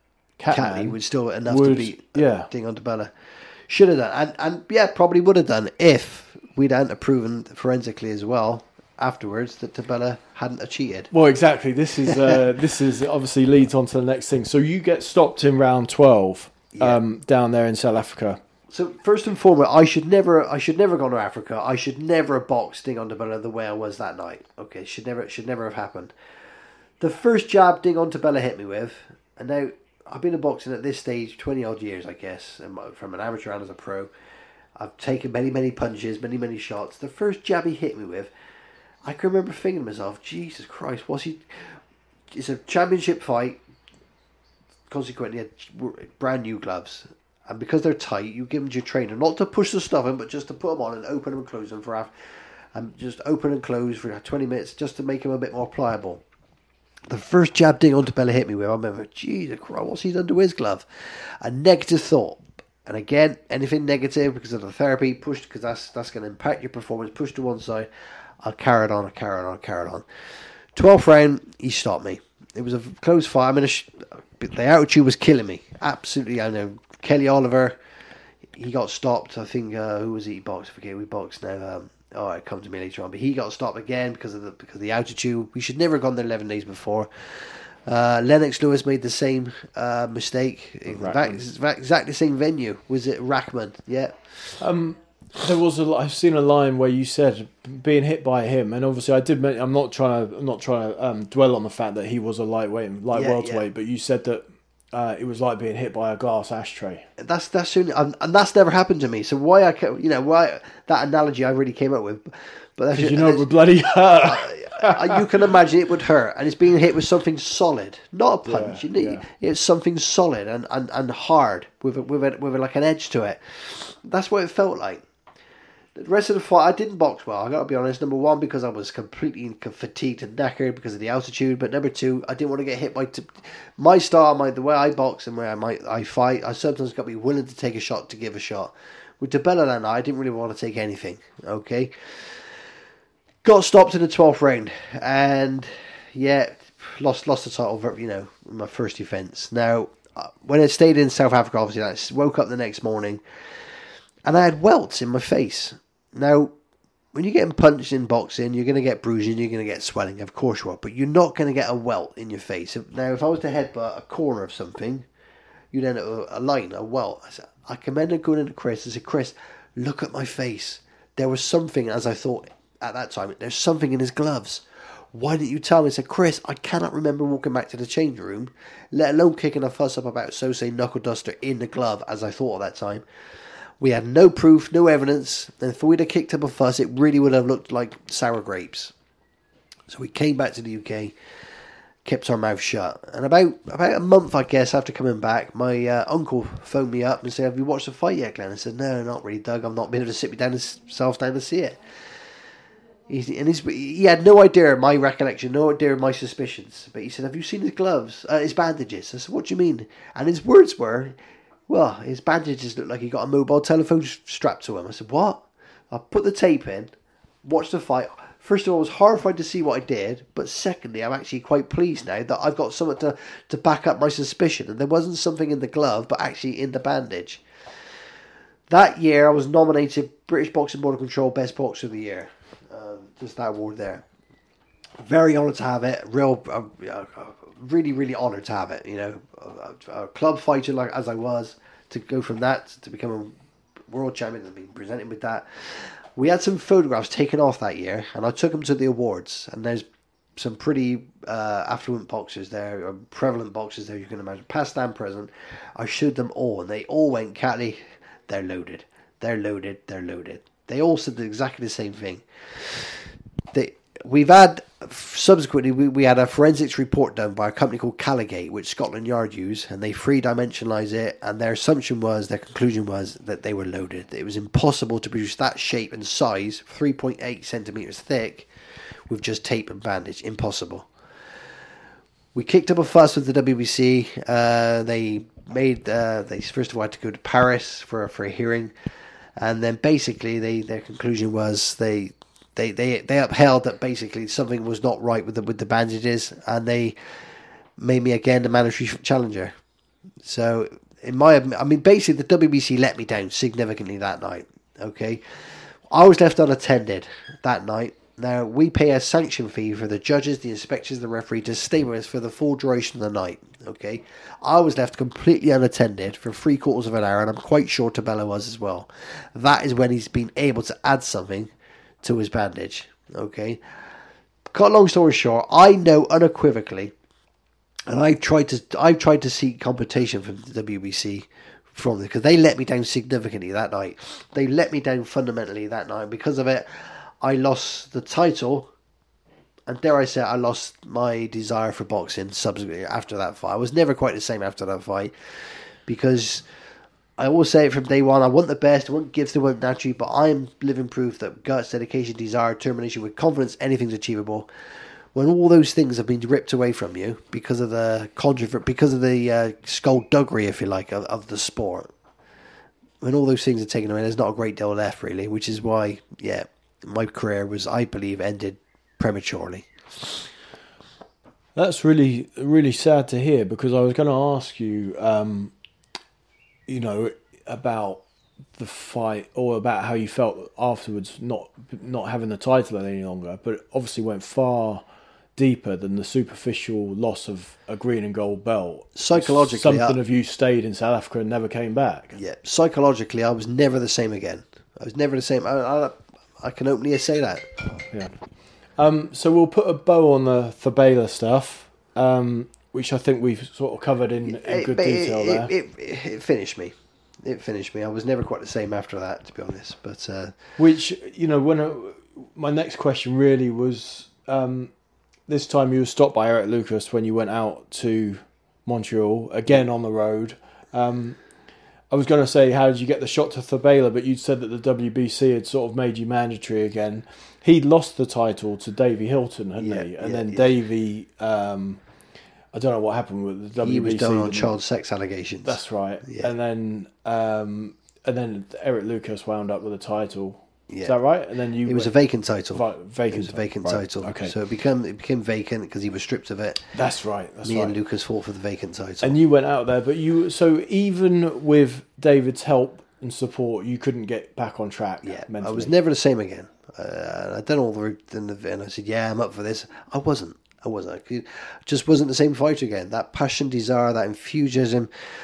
Catley was still enough would, to beat yeah. Ding Ontebello. Should have done. And, and yeah, probably would have done if we'd hadn't proven forensically as well afterwards that Tabella hadn't cheated. Well, exactly. This is uh, this is obviously leads on to the next thing. So you get stopped in round twelve yeah. um, down there in South Africa. So first and foremost, I should never, I should never gone to Africa. I should never have boxed Ding Ontebello the way I was that night. Okay, should never, should never have happened. The first jab Ding Ontebello hit me with, and now I've been in boxing at this stage twenty odd years, I guess, from an amateur and as a pro. I've taken many, many punches, many, many shots. The first jab he hit me with, I can remember thinking to myself, Jesus Christ, what's he... It's a championship fight. Consequently, he had brand new gloves. And because they're tight, you give them to your trainer, not to push the stuff in, but just to put them on and open them and close them for half... And just open and close for twenty minutes, just to make them a bit more pliable. The first jab Ding Ontebello hit me with, I remember, Jesus Christ, what's he done to his glove? A negative thought. And again, anything negative because of the therapy, pushed, because that's that's going to impact your performance, pushed to one side. I carried on, I carried on, I carried on. twelfth round, he stopped me. It was a close fight. I mean, the altitude was killing me. Absolutely, I know. Kelly Oliver, he got stopped. I think, uh, who was he boxed? I forget who he boxed now. Um, oh, it comes to me later on. But he got stopped again because of the because of the altitude. We should never have gone there eleven days before. Uh, Lennox Lewis made the same uh, mistake. Exactly the same venue. Was it Rackman? Yeah. Um, there was a. I've seen a line where you said being hit by him, and obviously I did. I'm not trying to. I'm not trying to um, dwell on the fact that he was a lightweight, light yeah, welterweight. yeah. But you said that uh, it was like being hit by a glass ashtray. That's that's only, and, and that's never happened to me. So why I, you know, why that analogy I really came up with. But that's just, you know, it would bloody hurt. Uh, you can imagine it would hurt, and it's being hit with something solid, not a punch. Yeah, you need, yeah. It's something solid and, and, and hard with a, with a, with a, like an edge to it. That's what it felt like. The rest of the fight, I didn't box well. I got to be honest. Number one, because I was completely fatigued and knackered because of the altitude. But number two, I didn't want to get hit by t- my style, my the way I box and where I might I fight. I sometimes got to be willing to take a shot to give a shot. With Tabella that night, I didn't really want to take anything. Okay. Got stopped in the twelfth round, and yeah, lost lost the title. You know, in my first defence. Now, when I stayed in South Africa, obviously, I woke up the next morning, and I had welts in my face. Now, when you're getting punched in boxing, you're going to get bruising, you're going to get swelling. Of course you are, but you're not going to get a welt in your face. Now, if I was to headbutt a corner of something, you'd end up with a line, a welt. I said, I commended going into Chris. I said, Chris, look at my face. There was something, as I thought. At that time, there's something in his gloves. Why didn't you tell me? I said, Chris, I cannot remember walking back to the change room, let alone kicking a fuss up about Sosay knuckle duster in the glove, as I thought at that time. We had no proof, no evidence, and if we'd have kicked up a fuss, it really would have looked like sour grapes. So we came back to the U K, kept our mouth shut, and about about a month, I guess, after coming back, my uh, uncle phoned me up and said, have you watched the fight yet, Glenn? I said, no, not really, Doug. I've not been able to sit me down myself down to see it. He's, and he's, he had no idea of my recollection, no idea of my suspicions. But he said, "Have you seen his gloves? Uh, his bandages?" I said, "What do you mean?" And his words were, "Well, his bandages look like he got a mobile telephone strapped to him." I said, "What?" I put the tape in, watched the fight. First of all, I was horrified to see what I did. But secondly, I'm actually quite pleased now that I've got something to, to back up my suspicion. And there wasn't something in the glove, but actually in the bandage. That year, I was nominated British Boxing Board of Control Best Boxer of the Year. Um, just that award there. Very honoured to have it. Real, uh, uh, really, really honoured to have it. You know, a, a club fighter like as I was, to go from that to become a world champion and being presented with that. We had some photographs taken off that year, and I took them to the awards. And there's some pretty uh, affluent boxers there, or prevalent boxers there. You can imagine, past and present. I showed them all, and they all went, "Catley, they're loaded. They're loaded. They're loaded." They all said exactly the same thing. They, we've had, subsequently, we, we had a forensics report done by a company called Calligate, which Scotland Yard use, and they three-dimensionalised it, and their assumption was, their conclusion was, that they were loaded. It was impossible to produce that shape and size, three point eight centimetres thick, with just tape and bandage. Impossible. We kicked up a fuss with the W B C. Uh, they made, uh, they first of all had to go to Paris for, for a hearing. And then basically, they their conclusion was they they, they they upheld that basically something was not right with the with the bandages, and they made me again the mandatory challenger. So in my, I mean, basically the W B C let me down significantly that night. Okay, I was left unattended that night. Now we pay a sanction fee for the judges, the inspectors, the referee to stay with us for the full duration of the night. Okay, I was left completely unattended for three quarters of an hour, and I'm quite sure Tabella was as well. That is when he's been able to add something to his bandage. Okay, cut long story short, I know unequivocally, and I've tried to I've tried to seek compensation from the W B C from this, because they let me down significantly that night. They let me down fundamentally that night. Because of it, I lost the title, and dare I say it, I lost my desire for boxing subsequently after that fight. I was never quite the same after that fight, because I always say it from day one, I want the best, I want gifts, I want naturally, but I am living proof that guts, dedication, desire, determination, with confidence, anything's achievable. When all those things have been ripped away from you because of the controversy, because of the uh, skullduggery, if you like, of, of the sport, when all those things are taken away, there's not a great deal left, really, which is why, yeah, my career was, I believe, ended prematurely. That's really, really sad to hear, because I was going to ask you, um, you know, about the fight, or about how you felt afterwards, not not having the title any longer, but obviously went far deeper than the superficial loss of a green and gold belt. Psychologically, something I, of you stayed in South Africa and never came back. Yeah, psychologically, I was never the same again. I was never the same. I, I, I can openly say that. Yeah. Um, so we'll put a bow on the Thabela stuff, um, which I think we've sort of covered in, in it, good detail it, there. It, it, it finished me. It finished me. I was never quite the same after that, to be honest. But uh, which, you know, when I, my next question really was, um, this time you were stopped by Eric Lucas when you went out to Montreal, again on the road. Um, I was going to say, how did you get the shot to Thabela? But you said that the W B C had sort of made you mandatory again. He'd lost the title to Davey Hilton, hadn't yeah, he? And yeah, then yeah. Davey, um, I don't know what happened with the W B C. He was down on child sex allegations. That's right. Yeah. And then, um, and then Eric Lucas wound up with a title. Yeah. Is that right? And then you. It was went, a vacant title. Va- vacant. It was a vacant right. title. Okay. So it became it became vacant because he was stripped of it. That's right. That's Me right. and Lucas fought for the vacant title. And you went out there, but you. So even with David's help and support, you couldn't get back on track. Yeah, mentally. I was never the same again. Uh, I'd done all the route, and, the, and I said, "Yeah, I'm up for this." I wasn't. I wasn't. I could, just wasn't the same fighter again. That passion, desire, that enthusiasm.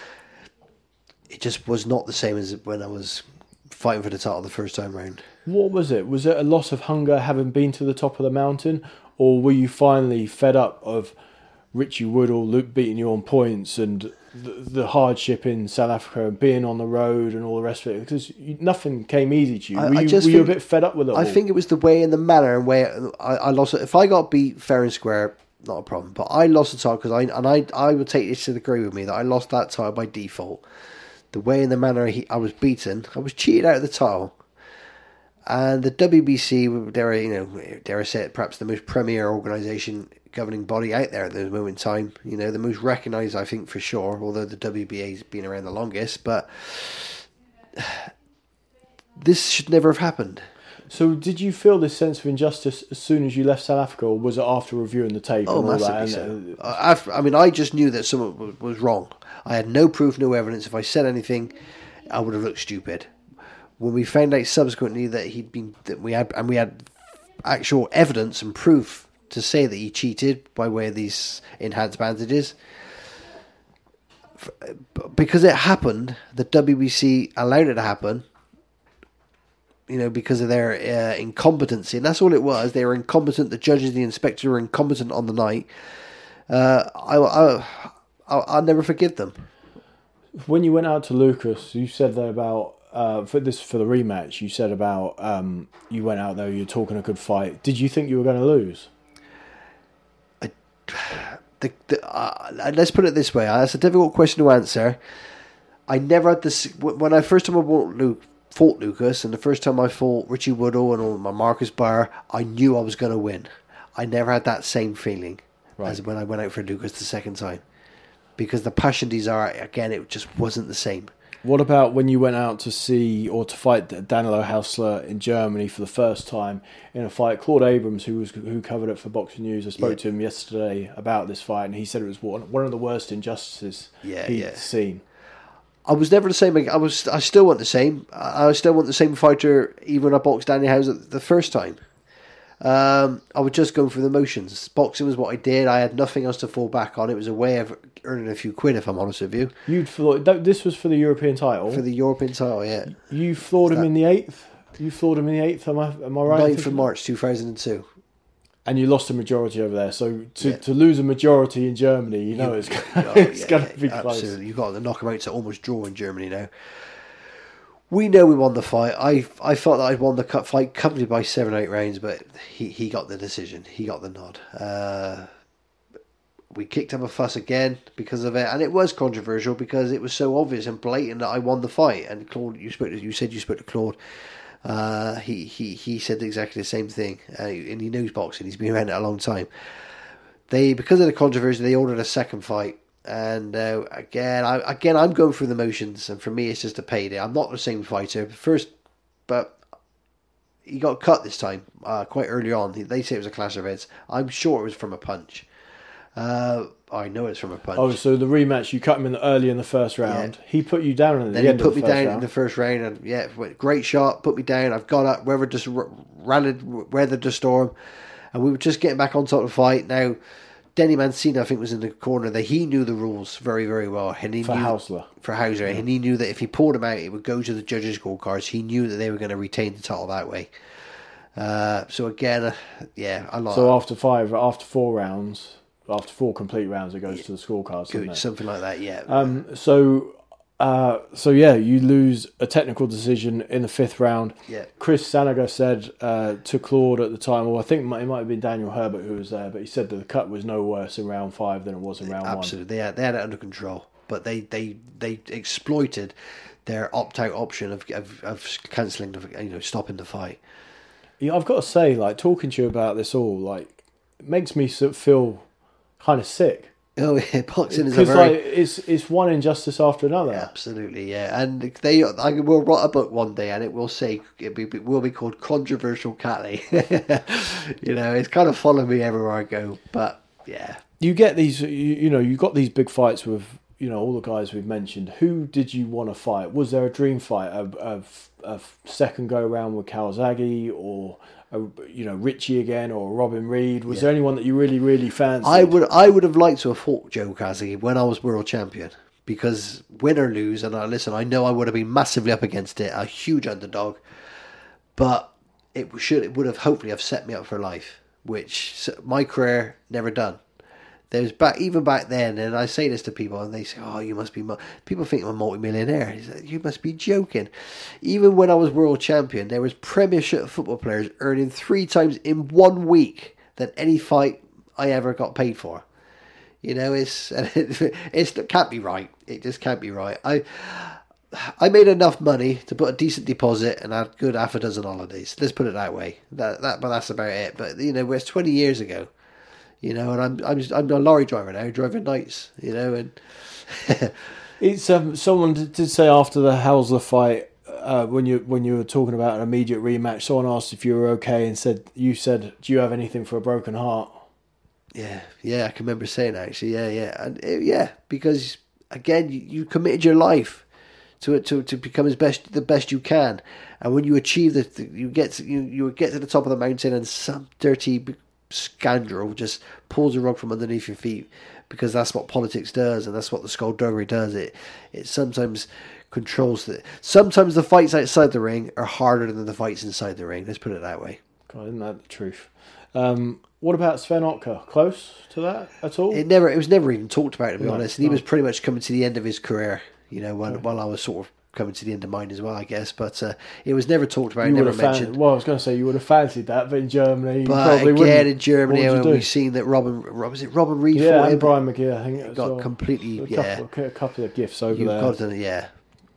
It just was not the same as when I was fighting for the title the first time round. What was it? Was it a loss of hunger having been to the top of the mountain, or were you finally fed up of Richie Woodall beating you on points and the, the hardship in South Africa and being on the road and all the rest of it? Because you, nothing came easy to you. I, Were, I you, just were you a think, bit fed up with it all? I think it was the way and the manner and way I, I lost it. If I got beat fair and square, not a problem. But I lost the title because I and I I would take this to the grave with me that I lost that title by default. The way and the manner he, I was beaten, I was cheated out of the title. And the W B C, dare I, you know, dare I say it, perhaps the most premier organisation, governing body out there at this moment in time. You know, the most recognised, I think, for sure, although the W B A's been around the longest. But this should never have happened. So did you feel this sense of injustice as soon as you left South Africa, or was it after reviewing the tape Oh, and all massively that? so. And, uh, After, I mean, I just knew that someone was, was wrong. I had no proof, no evidence. If I said anything, I would have looked stupid. When we found out subsequently that he'd been, that we had, and we had actual evidence and proof to say that he cheated by way of these enhanced bandages, because it happened, the W B C allowed it to happen. You know, because of their uh, incompetency, and that's all it was. They were incompetent. The judges, the inspector, were incompetent on the night. Uh, I, I, I'll, I'll never forgive them. when you went out to Lucas, you said there about uh, for this for the rematch. You said about um, you went out there. You're talking a good fight. Did you think you were going to lose? I, the, the, uh, let's put it this way. That's a difficult question to answer. I never had this when I first time I fought, Luke, fought Lucas, and the first time I fought Richie Woodall and all my Marcus Barr, I knew I was going to win. I never had that same feeling right. as when I went out for Lucas the second time, because the passion desire again, it just wasn't the same. What about when you went out to see or to fight Danilo Hausler in Germany for the first time in a fight? Claude Abrams, who was who covered it for Boxing News, I spoke yeah. to him yesterday about this fight, and he said it was one, one of the worst injustices yeah, he'd yeah. seen. I was never the same. I was. I still want the same. I still want the same fighter, even when I boxed Danny Hauser the first time. Um, I was just going through the motions. Boxing was what I did. I had nothing else to fall back on. It was a way of earning a few quid, if I'm honest with you. You'd floored, this was for the European title? For the European title, yeah. You floored him that? in the eighth? You floored him in the eighth, am I, am I right? ninth of March two thousand two. And you lost a majority over there. So to, yeah. to lose a majority in Germany, you know you, it's, oh, it's yeah, going to be close. Absolutely. You've got the knockouts to almost draw in Germany now. We know we won the fight. I I felt that I'd won the cut fight comfortably by seven or eight rounds, but he, he got the decision. He got the nod. Uh, we kicked up a fuss again because of it, and it was controversial because it was so obvious and blatant that I won the fight. And Claude, you spoke to, you said you spoke to Claude. Uh, he, he, he said exactly the same thing, uh, and he knows boxing. He's been around it a long time. They because of the controversy, they ordered a second fight. And uh, again, I, again, I'm going through the motions, and for me, it's just a payday. I'm not the same fighter. First, but he got cut this time, uh, quite early on. They say it was a clash of heads. I'm sure it was from a punch. Uh, I know it's from a punch. Oh, so the rematch, you cut him in the, early in the first round. Yeah. He put you down in the then end he put of the me first down round. in the first round, and yeah, great shot, put me down. I've got up, weathered the, rallied, weathered the storm, and we were just getting back on top of the fight. Now, Denny Mancini, I think, was in the corner there. He knew the rules very, very well. And he for knew, Hausler. For Hauser. Yeah. And he knew that if he pulled him out, it would go to the judges' scorecards. He knew that they were going to retain the title that way. Uh, so again, uh, yeah, I like So after five, after four rounds, after four complete rounds, it goes yeah. to the scorecards. Good, something like that, yeah. Um, so... Uh, so yeah, you lose a technical decision in the fifth round. Yeah. Chris Sanaga said uh, to Claude at the time, or I think it might, it might have been Daniel Herbert who was there, but he said that the cut was no worse in round five than it was in round Absolutely. one. Absolutely, they had, they had it under control, but they they, they exploited their opt-out option of of, of cancelling, the, you know, stopping the fight. Yeah, I've got to say, like talking to you about this all, like it makes me sort of feel kind of sick. Oh yeah, boxing is a because very... like it's it's one injustice after another. Yeah, absolutely, yeah, and they I will write a book one day, and it will say it, be, it will be called Controversial Cattley. You know, it's kind of following me everywhere I go. But yeah, you get these, you, you know, you got these big fights with you know all the guys we've mentioned. Who did you want to fight? Was there a dream fight, a, a, a second go round with Kawasaki, or a, you know Richie again, or Robin Reed? Was yeah. there anyone that you really, really fancied? I would, I would have liked to have fought Joe Kawasaki when I was world champion, because win or lose, and I listen, I know I would have been massively up against it, a huge underdog, but it should, it would have hopefully have set me up for life, which my career never done. There's back even back then, and I say this to people, and they say, "Oh, you must be." Mu-. People think I'm a multi-millionaire. You must be joking. Even when I was world champion, there was Premiership football players earning three times in one week than any fight I ever got paid for. You know, it's it, it's it can't be right. It just can't be right. I I made enough money to put a decent deposit and have good half a dozen holidays. Let's put it that way. That that, but that's about it. But you know, it's twenty years ago. You know, and I'm I'm I'm a lorry driver now, driving nights. You know, and it's um someone did say after the Haussler fight. Uh, when you when you were talking about an immediate rematch, someone asked if you were okay and said you said, "Do you have anything for a broken heart?" Yeah, yeah, I can remember saying that actually. Yeah, yeah, and uh, yeah, because again, you, you committed your life to it to, to become as best the best you can, and when you achieve that, you get to, you you get to the top of the mountain, and some dirty scoundrel just pulls the rug from underneath your feet, because that's what politics does, and that's what the skullduggery does. It it sometimes controls the. Sometimes the fights outside the ring are harder than the fights inside the ring. Let's put it that way. God, isn't that the truth? Um, what about Sven Otka? Close to that at all? It never. It was never even talked about, to be No, honest. And he no. was pretty much coming to the end of his career. You know, while Okay. while I was sort of coming to the end of mine as well, I guess. But uh, it was never talked about. You would Never have fan- mentioned. well, I was going to say you would have fancied that, but in Germany, you But probably again, wouldn't. in Germany, What would you when do? we've seen that Robin, Rob, was it Robin Reed? Yeah, fought and him? Brian McGee, I think. as got well. completely. a Yeah, couple, a couple of gifts over you've there. got to. Yeah.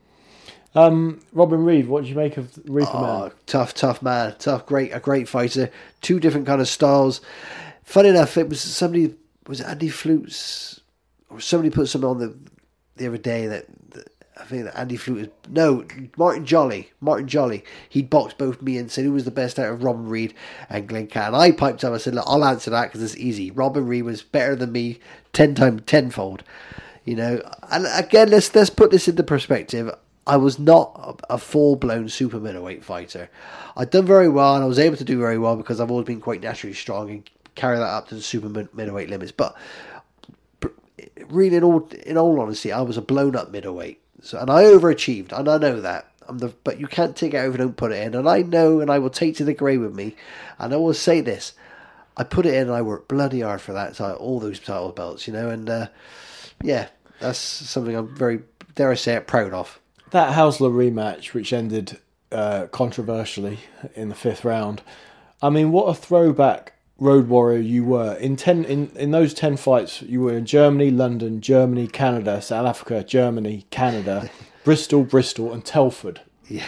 Um, Robin Reed, what do you make of Reaper Oh, Man? tough, tough man, tough, great, a great fighter. Two different kind of styles. Funny enough, it was somebody was it Andy Flutes, or somebody put something on the the other day that, that I think that Andy Flute is no Martin Jolly, Martin Jolly. He'd boxed both me and said who was the best out of Robin Reed and Glenn Cann. I piped up. I said, look, I'll answer that because it's easy. Robin Reed was better than me ten times tenfold. You know, and again, let's let's put this into perspective. I was not a, a full-blown super middleweight fighter. I'd done very well, and I was able to do very well because I've always been quite naturally strong and carry that up to the super mid- middleweight limits. But really, in all in all honesty, I was a blown-up middleweight, so and I overachieved, and I know that. I'm the, but you can't take it over, don't put it in, and I know, and I will take to the grave with me. And I will say this: I put it in, and I worked bloody hard for that title, all those title belts, you know, and uh, yeah, that's something I'm very, dare I say it, proud of. That Haussler rematch, which ended uh, controversially in the fifth round. I mean, what a throwback road warrior you were. In ten, in, in those ten fights, you were in Germany, London, Germany, Canada, South Africa, Germany, Canada, Bristol, Bristol, and Telford. Yeah.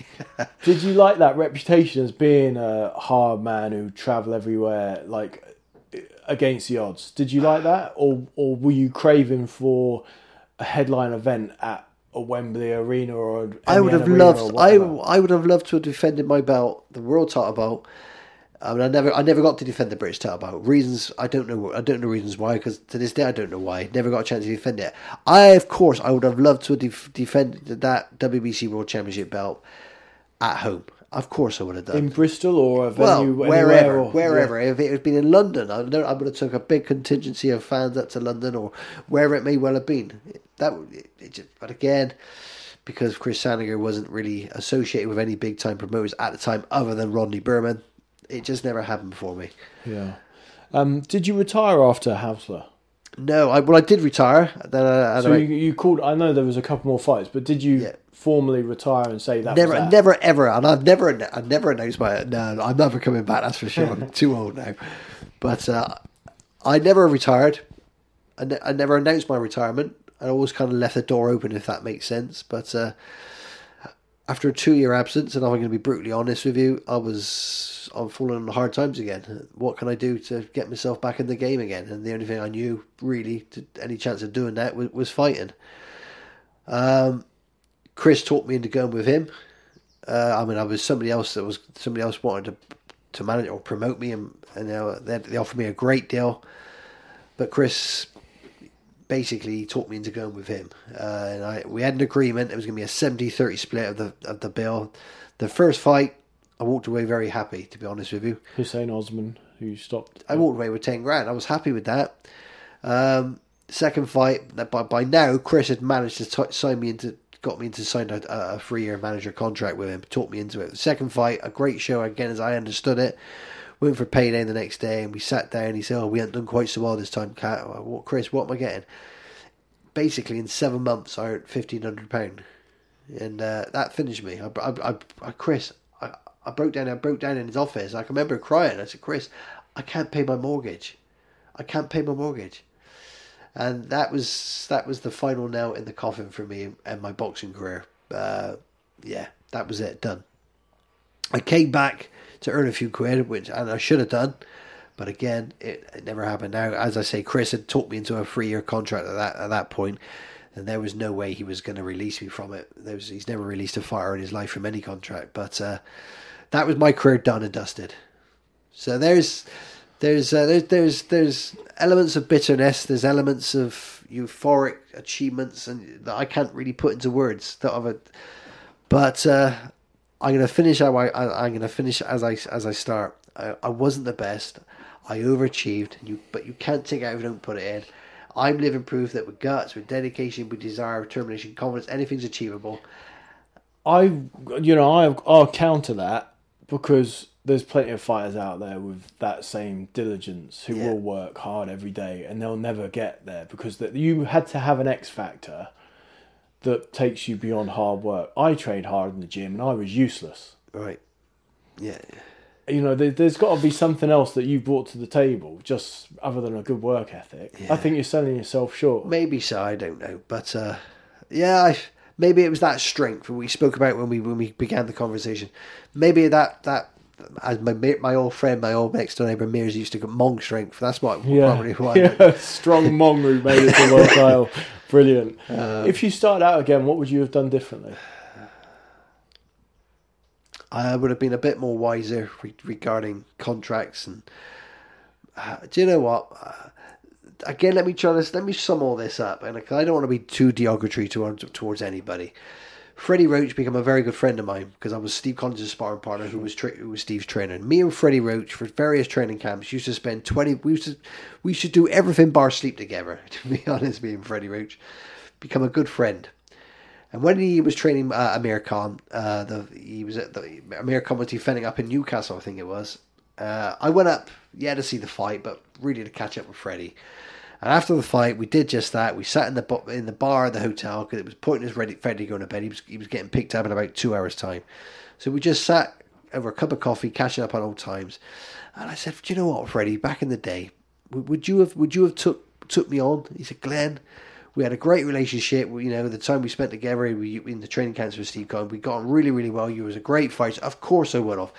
Did you like that reputation as being a hard man who travel everywhere, like against the odds? Did you like that, or or were you craving for a headline event at a Wembley Arena or an I would M E N have Arena or loved. I whatever? I would have loved to have defended my belt, the world title belt. I mean, I never, I never got to defend the British title belt. Reasons I don't know. I don't know reasons why, because to this day I don't know why. Never got a chance to defend it. I, of course, I would have loved to have def- defended that W B C World Championship belt at home. Of course, I would have done. In Bristol or a Well, venue wherever, anywhere or, wherever. If it had been in London, I, know, I would have took a big contingency of fans up to London or wherever it may well have been. That, would- it, it just, but again, because Chris Saniger wasn't really associated with any big time promoters at the time, other than Rodney Berman, it just never happened for me. Yeah. Um, did you retire after Haussler? No, I well, I did retire. Then I, So I, you, you called. I know there was a couple more fights, but did you Yeah. formally retire and say that? never, was that? never, ever, and I've never, I've never announced my. No, I'm never coming back. That's for sure. I'm too old now. But uh, I never retired. I, ne- I never announced my retirement. I always kind of left the door open, if that makes sense. But uh, after a two-year absence, and I'm going to be brutally honest with you, I was I'm falling on hard times again. What can I do to get myself back in the game again? And the only thing I knew, really, to any chance of doing that was, was fighting. Um, Chris talked me into going with him. Uh, I mean, I was somebody else that was somebody else wanted to to manage or promote me, and, and uh, they, they offered me a great deal. But Chris basically talked me into going with him, uh, and I we had an agreement. It was going to be a seventy thirty split of the of the bill. The first fight, I walked away very happy, to be honest with you. Hussein Osman, who stopped. I walked away with ten grand. I was happy with that. Um, second fight, by by now, Chris had managed to t- sign me into, got me into sign a, a three year manager contract with him. Talked me into it. Second fight, a great show again, as I understood it. Went for payday the next day, and we sat down. He said, "Oh, we haven't done quite so well this time, Cat. What, Chris? What am I getting?" Basically, in seven months, I earned fifteen hundred pound, and uh, that finished me. I, I, I, I Chris, I, I broke down. I broke down in his office. I can remember crying. I said, "Chris, I can't pay my mortgage. I can't pay my mortgage." And that was that was the final nail in the coffin for me and my boxing career. Uh, yeah, that was it, done. I came back to earn a few quid, which and I should have done, but again, it, it never happened. Now, as I say, Chris had talked me into a three-year contract at that at that point, and there was no way he was going to release me from it. There was, he's never released a fighter in his life from any contract, but uh, that was my career done and dusted. So there's. There's, uh, there's there's there's elements of bitterness. There's elements of euphoric achievements, and that I can't really put into words. That of it, but uh, I'm gonna finish how I, I I'm gonna finish as I as I start. I, I wasn't the best. I overachieved. You but you can't take it out if you don't put it in. I'm living proof that with guts, with dedication, with desire, determination, confidence, anything's achievable. I you know I I'll counter that because there's plenty of fighters out there with that same diligence who Yeah. will work hard every day and they'll never get there because that you had to have an X factor that takes you beyond hard work. I trained hard in the gym and I was useless. Right. Yeah. You know, there, there's got to be something else that you brought to the table, just other than a good work ethic. Yeah. I think you're selling yourself short. Maybe so. I don't know, but uh, yeah, I, maybe it was that strength we spoke about when we when we began the conversation. Maybe that that. As my my old friend, my old next door neighbour Mears used to go, Mong strength. That's what Yeah, probably why. yeah. Strong Mong who made it to world title. Brilliant. Um, if you started out again, what would you have done differently? I would have been a bit more wiser re- regarding contracts and. Uh, do you know what? Uh, again, let me try this. Let me sum all this up, and I don't want to be too derogatory towards towards anybody. Freddie Roach became a very good friend of mine because I was Steve Collins' sparring partner, who was tra- who was Steve's trainer. And me and Freddie Roach, for various training camps, used to spend twenty. We used to we used to do everything bar sleep together. To be honest, me and Freddie Roach become a good friend. And when he was training uh, Amir Khan, uh, the he was at the Amir Khan was defending up in Newcastle, I think it was. Uh, I went up, yeah, to see the fight, but really to catch up with Freddie. And after the fight, we did just that. We sat in the in the bar of the hotel because it was pointless ready Freddie going to bed. He was he was getting picked up in about two hours' time. So we just sat over a cup of coffee, catching up on old times. And I said, "Do you know what, Freddie? Back in the day, would you have would you have took took me on?" He said, "Glenn, we had a great relationship. You know, the time we spent together we, in the training camps with Steve Cohen, we got on really really well. You was a great fighter. Of course, I would have."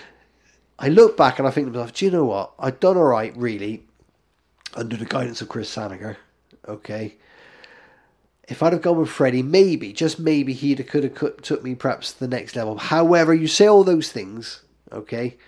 I look back and I think to myself, "Do you know what? I'd done all right, really." Under the guidance of Chris Saniger, okay. If I'd have gone with Freddie, maybe, just maybe, he'd have, could have could, took me perhaps to the next level. However, you say all those things, okay.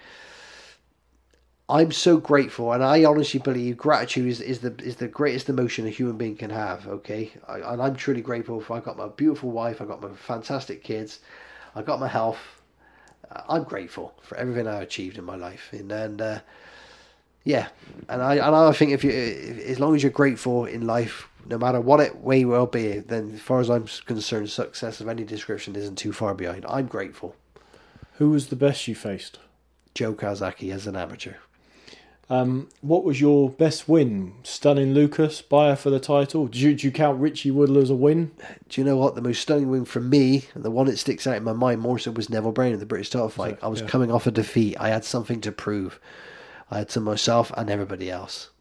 I'm so grateful, and I honestly believe gratitude is, is the is the greatest emotion a human being can have, okay. I, and I'm truly grateful for. I got my beautiful wife, I got my fantastic kids, I got my health. Uh, I'm grateful for everything I achieved in my life, and and. Uh, Yeah, and I and I think if you, if, as long as you're grateful in life, no matter what it may well be, then as far as I'm concerned, success of any description isn't too far behind. I'm grateful. Who was the best you faced? Joe Kawasaki as an amateur. Um, what was your best win? Stunning Lucas, buyer for the title. Do you, do you count Richie Woodler as a win? Do you know what? The most stunning win for me, and the one that sticks out in my mind more so, was Neville Brown in the British title fight. So, I was yeah. coming off a defeat. I had something to prove. I had to myself and everybody else.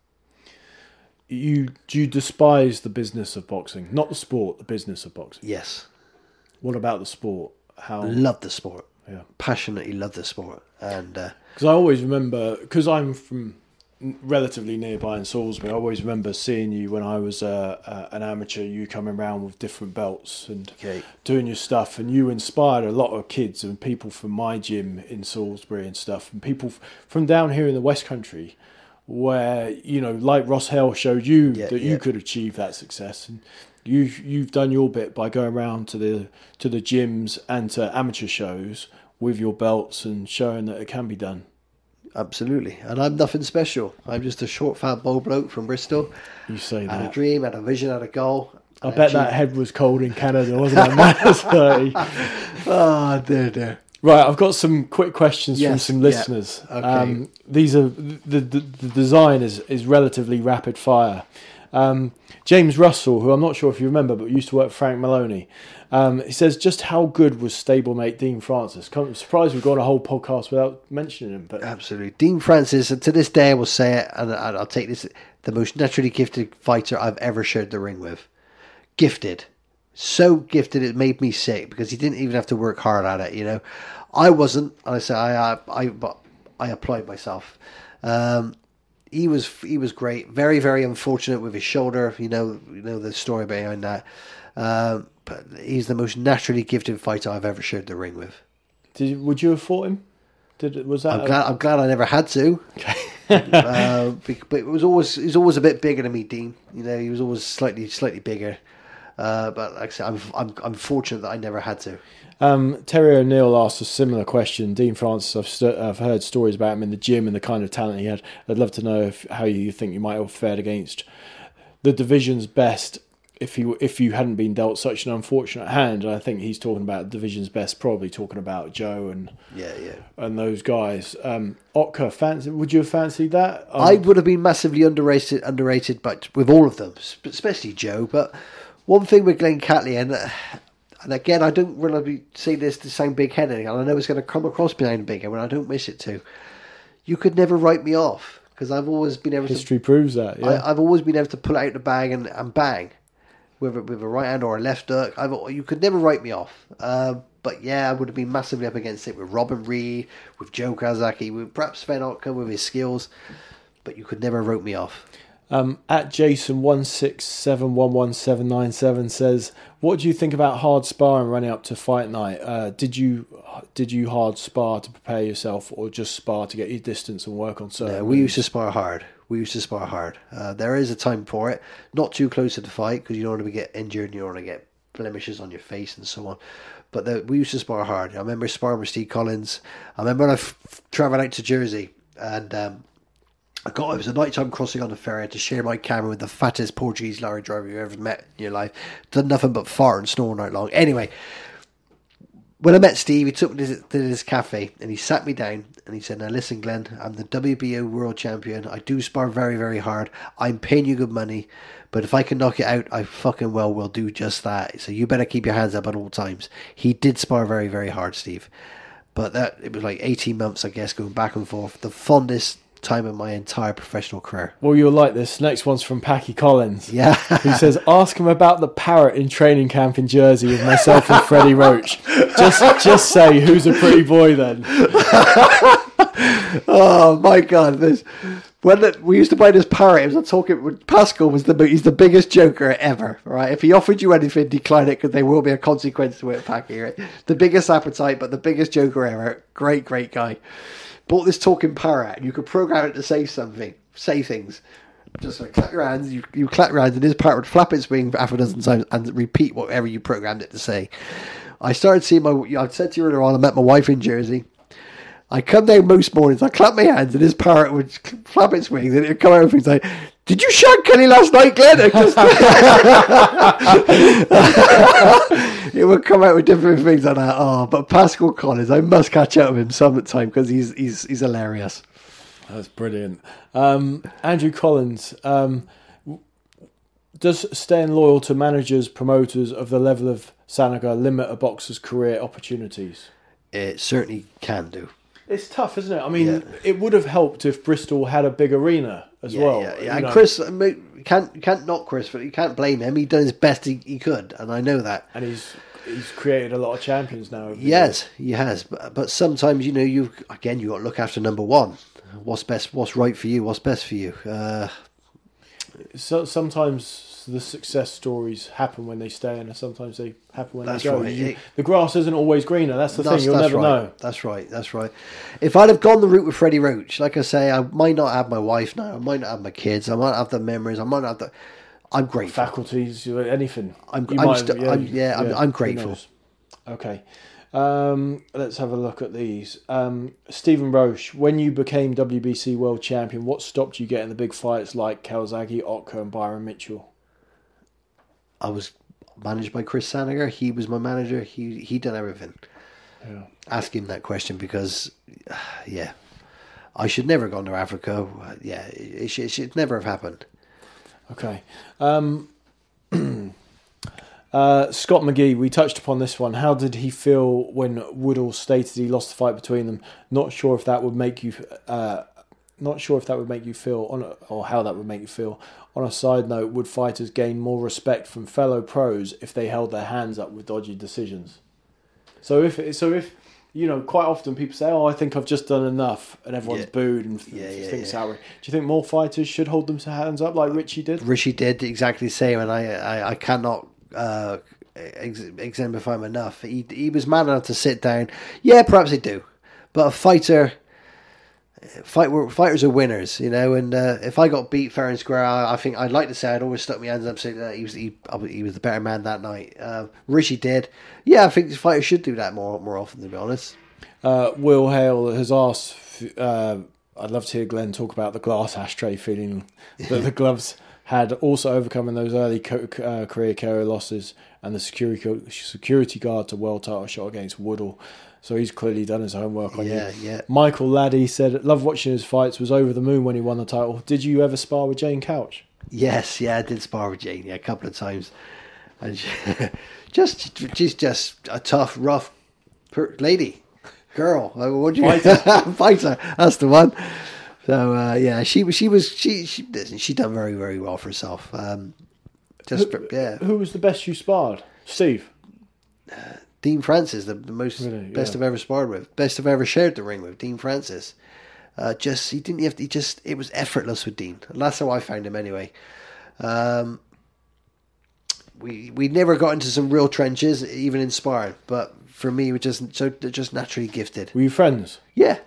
You do you despise the business of boxing? Not the sport, the business of boxing. Yes. What about the sport? How? Love the sport. Yeah. Passionately love the sport. And because uh, I always remember, because I'm from relatively nearby in Salisbury, I always remember seeing you when I was uh, uh, an amateur, you coming around with different belts and okay. doing your stuff, and you inspired a lot of kids and people from my gym in Salisbury and stuff, and people f- from down here in the West Country, where, you know, like Ross Hale showed you yeah, that yeah. you could achieve that success, and you've you've done your bit by going around to the to the gyms and to amateur shows with your belts and showing that it can be done. Absolutely. And I'm nothing special. I'm just a short, fat, bald bloke from Bristol. You say Had a that. dream, had a vision, had a goal. I bet that head was cold in Canada, wasn't it? minus thirty. Oh, dear, dear. Right, I've got some quick questions Yes, from some yeah. listeners. Okay. Um, these are the, the the design is, is relatively rapid fire. Um, James Russell, who I'm not sure if you remember, but used to work for Frank Maloney. Um, he says, just how good was stablemate Dean Francis? I'm surprised we've got a whole podcast without mentioning him. But Absolutely. Dean Francis, and to this day I will say it, and I'll take this, the most naturally gifted fighter I've ever shared the ring with. Gifted. So gifted it made me sick because he didn't even have to work hard at it, you know. I wasn't, and I say I I I, I applied myself. Um, he was he was great. Very very unfortunate with his shoulder. You know you know the story behind that. Um, but he's the most naturally gifted fighter I've ever shared the ring with. Did you, would you have fought him? Did was that? I'm glad. I'm glad I never had to. uh, but it was always he's always a bit bigger than me, Dean. You know, he was always slightly slightly bigger. Uh, but like I said, I'm I'm I'm fortunate that I never had to. Um, Terry O'Neill asked a similar question. Dean Francis, I've, st- I've heard stories about him in the gym and the kind of talent he had. I'd love to know if, how you think you might have fared against the division's best if you if you hadn't been dealt such an unfortunate hand. And I think he's talking about division's best, probably talking about Joe and yeah, yeah, and those guys. Um, Otka, fancy? Would you have fancied that? Um, I would have been massively underrated, underrated, but with all of them, especially Joe. But one thing with Glenn Catley, and and again, I don't really say this to sound big-headed, and I know it's going to come across behind big head when I don't wish it to. You could never write me off because I've always been able history to. History proves that. Yeah. I, I've always been able to pull out the bag and, and bang. With a, with a right hand or a left hook, I've, you could never write me off. Uh, but yeah, I would have been massively up against it with Robin Reed, with Joe Kazaki, with perhaps Sven Otka with his skills. But you could never wrote me off. Um, at Jason one six seven one one seven nine seven says, "What do you think about hard sparring running up to fight night? Uh, did you did you hard spar to prepare yourself, or just spar to get your distance and work on certain?" No, we used to spar hard. We used to spar hard. Uh, there is a time for it. Not too close to the fight because you don't want to get injured and you don't want to get blemishes on your face and so on. But the, we used to spar hard. I remember sparring with Steve Collins. I remember when I f- travelled out to Jersey and um, I got it was a nighttime crossing on the ferry. I had to share my camera with the fattest Portuguese lorry driver you've ever met in your life. Done nothing but fart and snore night long. Anyway, when I met Steve, he took me to this cafe and he sat me down and he said, "Now listen, Glenn, I'm the W B O world champion. I do spar very, very hard. I'm paying you good money, but if I can knock it out, I fucking well will do just that. So you better keep your hands up at all times." He did spar very, very hard, Steve. But that it was like eighteen months, I guess, going back and forth. The fondest time of my entire professional career. Well, you'll like this. Next one's from Packy Collins. Yeah. Who says, "Ask him about the parrot in training camp in Jersey with myself and Freddie Roach. Just just say, who's a pretty boy then?" Oh my God! This when the, we used to buy this parrot, it was a talking with Pascal was the he's the biggest joker ever. Right? If he offered you anything, decline it because there will be a consequence to it, Packy. Right? The biggest appetite, but the biggest joker ever. Great, great guy. Bought this talking parrot, and you could program it to say something, say things. Just like clap your hands, you, you clap your hands, and this parrot would flap its wing half a dozen times and repeat whatever you programmed it to say. I started seeing my. I said to you earlier on, I met my wife in Jersey. I come down most mornings, I clap my hands, and this parrot would flap its wings, and it would come out with things like, "Did you shag Kelly last night, Glenn?" It, just it would come out with different things like that. Oh, but Pascal Collins, I must catch up with him sometime because he's he's he's hilarious. That's brilliant. Um, Andrew Collins, um, does staying loyal to managers, promoters of the level of Sanaga limit a boxer's career opportunities? It certainly can do. It's tough, isn't it? I mean, Yeah. it would have helped if Bristol had a big arena as Yeah, well. yeah, yeah. you And know. Chris, I mean, you can't you can't knock Chris, but you can't blame him. He done his best he, he could, and I know that. And he's he's created a lot of champions now. He has, he has. But, but sometimes, you know, you again you got to look after number one. What's best? What's right for you? What's best for you? Uh, So sometimes the success stories happen when they stay, and sometimes they happen when That's they go. right. You- It- the grass isn't always greener. That's the that's, thing. You'll that's never right. know. That's right. That's right. If I'd have gone the route with Freddie Roach, like I say, I might not have my wife now. I might not have my kids. I might not have the memories. I might not have the. I'm grateful. Faculties, anything. I'm- You I'm might st- have- I'm- yeah, I'm- I'm who grateful. knows? Okay. Um, let's have a look at these. Um, Stephen Roche, when you became W B C World Champion, what stopped you getting the big fights like Calzaghe, Otka, and Byron Mitchell? I was managed by Chris Sanager. He was my manager. He he done everything. Yeah. Ask him that question because, uh, yeah, I should never have gone to Africa. Uh, Yeah, it, it, should, it should never have happened. Okay. Um, uh, Scott McGee, we touched upon this one. How did he feel when Woodall stated he lost the fight between them? Not sure if that would make you uh, not sure if that would make you feel, on a, or how that would make you feel. On a side note, would fighters gain more respect from fellow pros if they held their hands up with dodgy decisions? So if so if you know, quite often people say, "Oh, I think I've just done enough," and everyone's Yeah. booed and Yeah, th- yeah, thinks yeah. outrage. Do you think more fighters should hold them hands up like Richie did? Richie did exactly the same, and I I, I cannot uh, ex- exemplify him enough. He he was man enough to sit down. Yeah, perhaps they do, but a fighter, fight fighters are winners, you know. And uh, if I got beat fair and square, I, I think I'd like to say I'd always stuck my hands up, and say that he was he, he was the better man that night. Uh, Richie did. Yeah, I think fighters should do that more more often, to be honest. Uh, Will Hale has asked, uh, I'd love to hear Glenn talk about the glass ashtray feeling that the gloves had, also overcoming those early co- uh, career K O losses and the security security guard to world title shot against Woodall. So he's clearly done his homework on Yeah, you. yeah. Michael Laddie said, "Love watching his fights, was over the moon when he won the title. Did you ever spar with Jane Couch?" Yes, yeah, I did spar with Jane, yeah, a couple of times. And she, just, she's just a tough, rough per- lady, girl. What do you Fighter. Fighter, that's the one. So uh, yeah, she she was she she she done very very well for herself. Um, just yeah, Who was the best you sparred? Steve. Dean Francis, the, the most Really? best Yeah. I've ever sparred with, best I've ever shared the ring with. Dean Francis, uh, just he didn't have to, he just it was effortless with Dean, and that's how I found him anyway. Um, we we never got into some real trenches, even in sparring, but for me, we just so just naturally gifted. Were you friends? Yeah,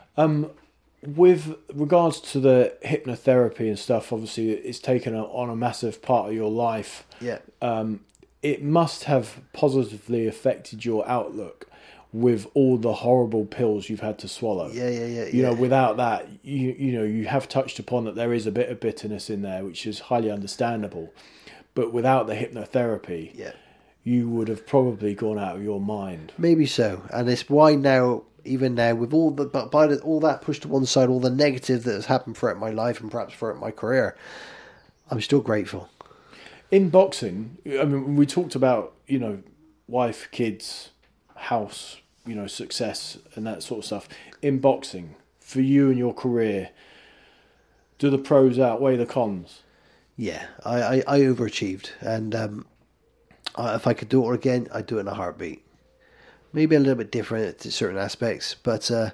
With regards to the hypnotherapy and stuff, obviously it's taken a, on a massive part of your life. yeah. Um, it must have positively affected your outlook with all the horrible pills you've had to swallow. Yeah, yeah, yeah, You yeah. know, without that, you you know, you have touched upon that there is a bit of bitterness in there, which is highly understandable. But without the hypnotherapy, Yeah. you would have probably gone out of your mind. Maybe so, and it's why now, even now, with all the but by the, all that pushed to one side, all the negative that has happened throughout my life and perhaps throughout my career, I'm still grateful. In boxing, I mean, we talked about, you know, wife, kids, house, you know, success and that sort of stuff. In boxing, for you and your career, do the pros outweigh the cons? Yeah, I, I, I overachieved, and um, I, if I could do it all again, I'd do it in a heartbeat. Maybe a little bit different to certain aspects, but uh,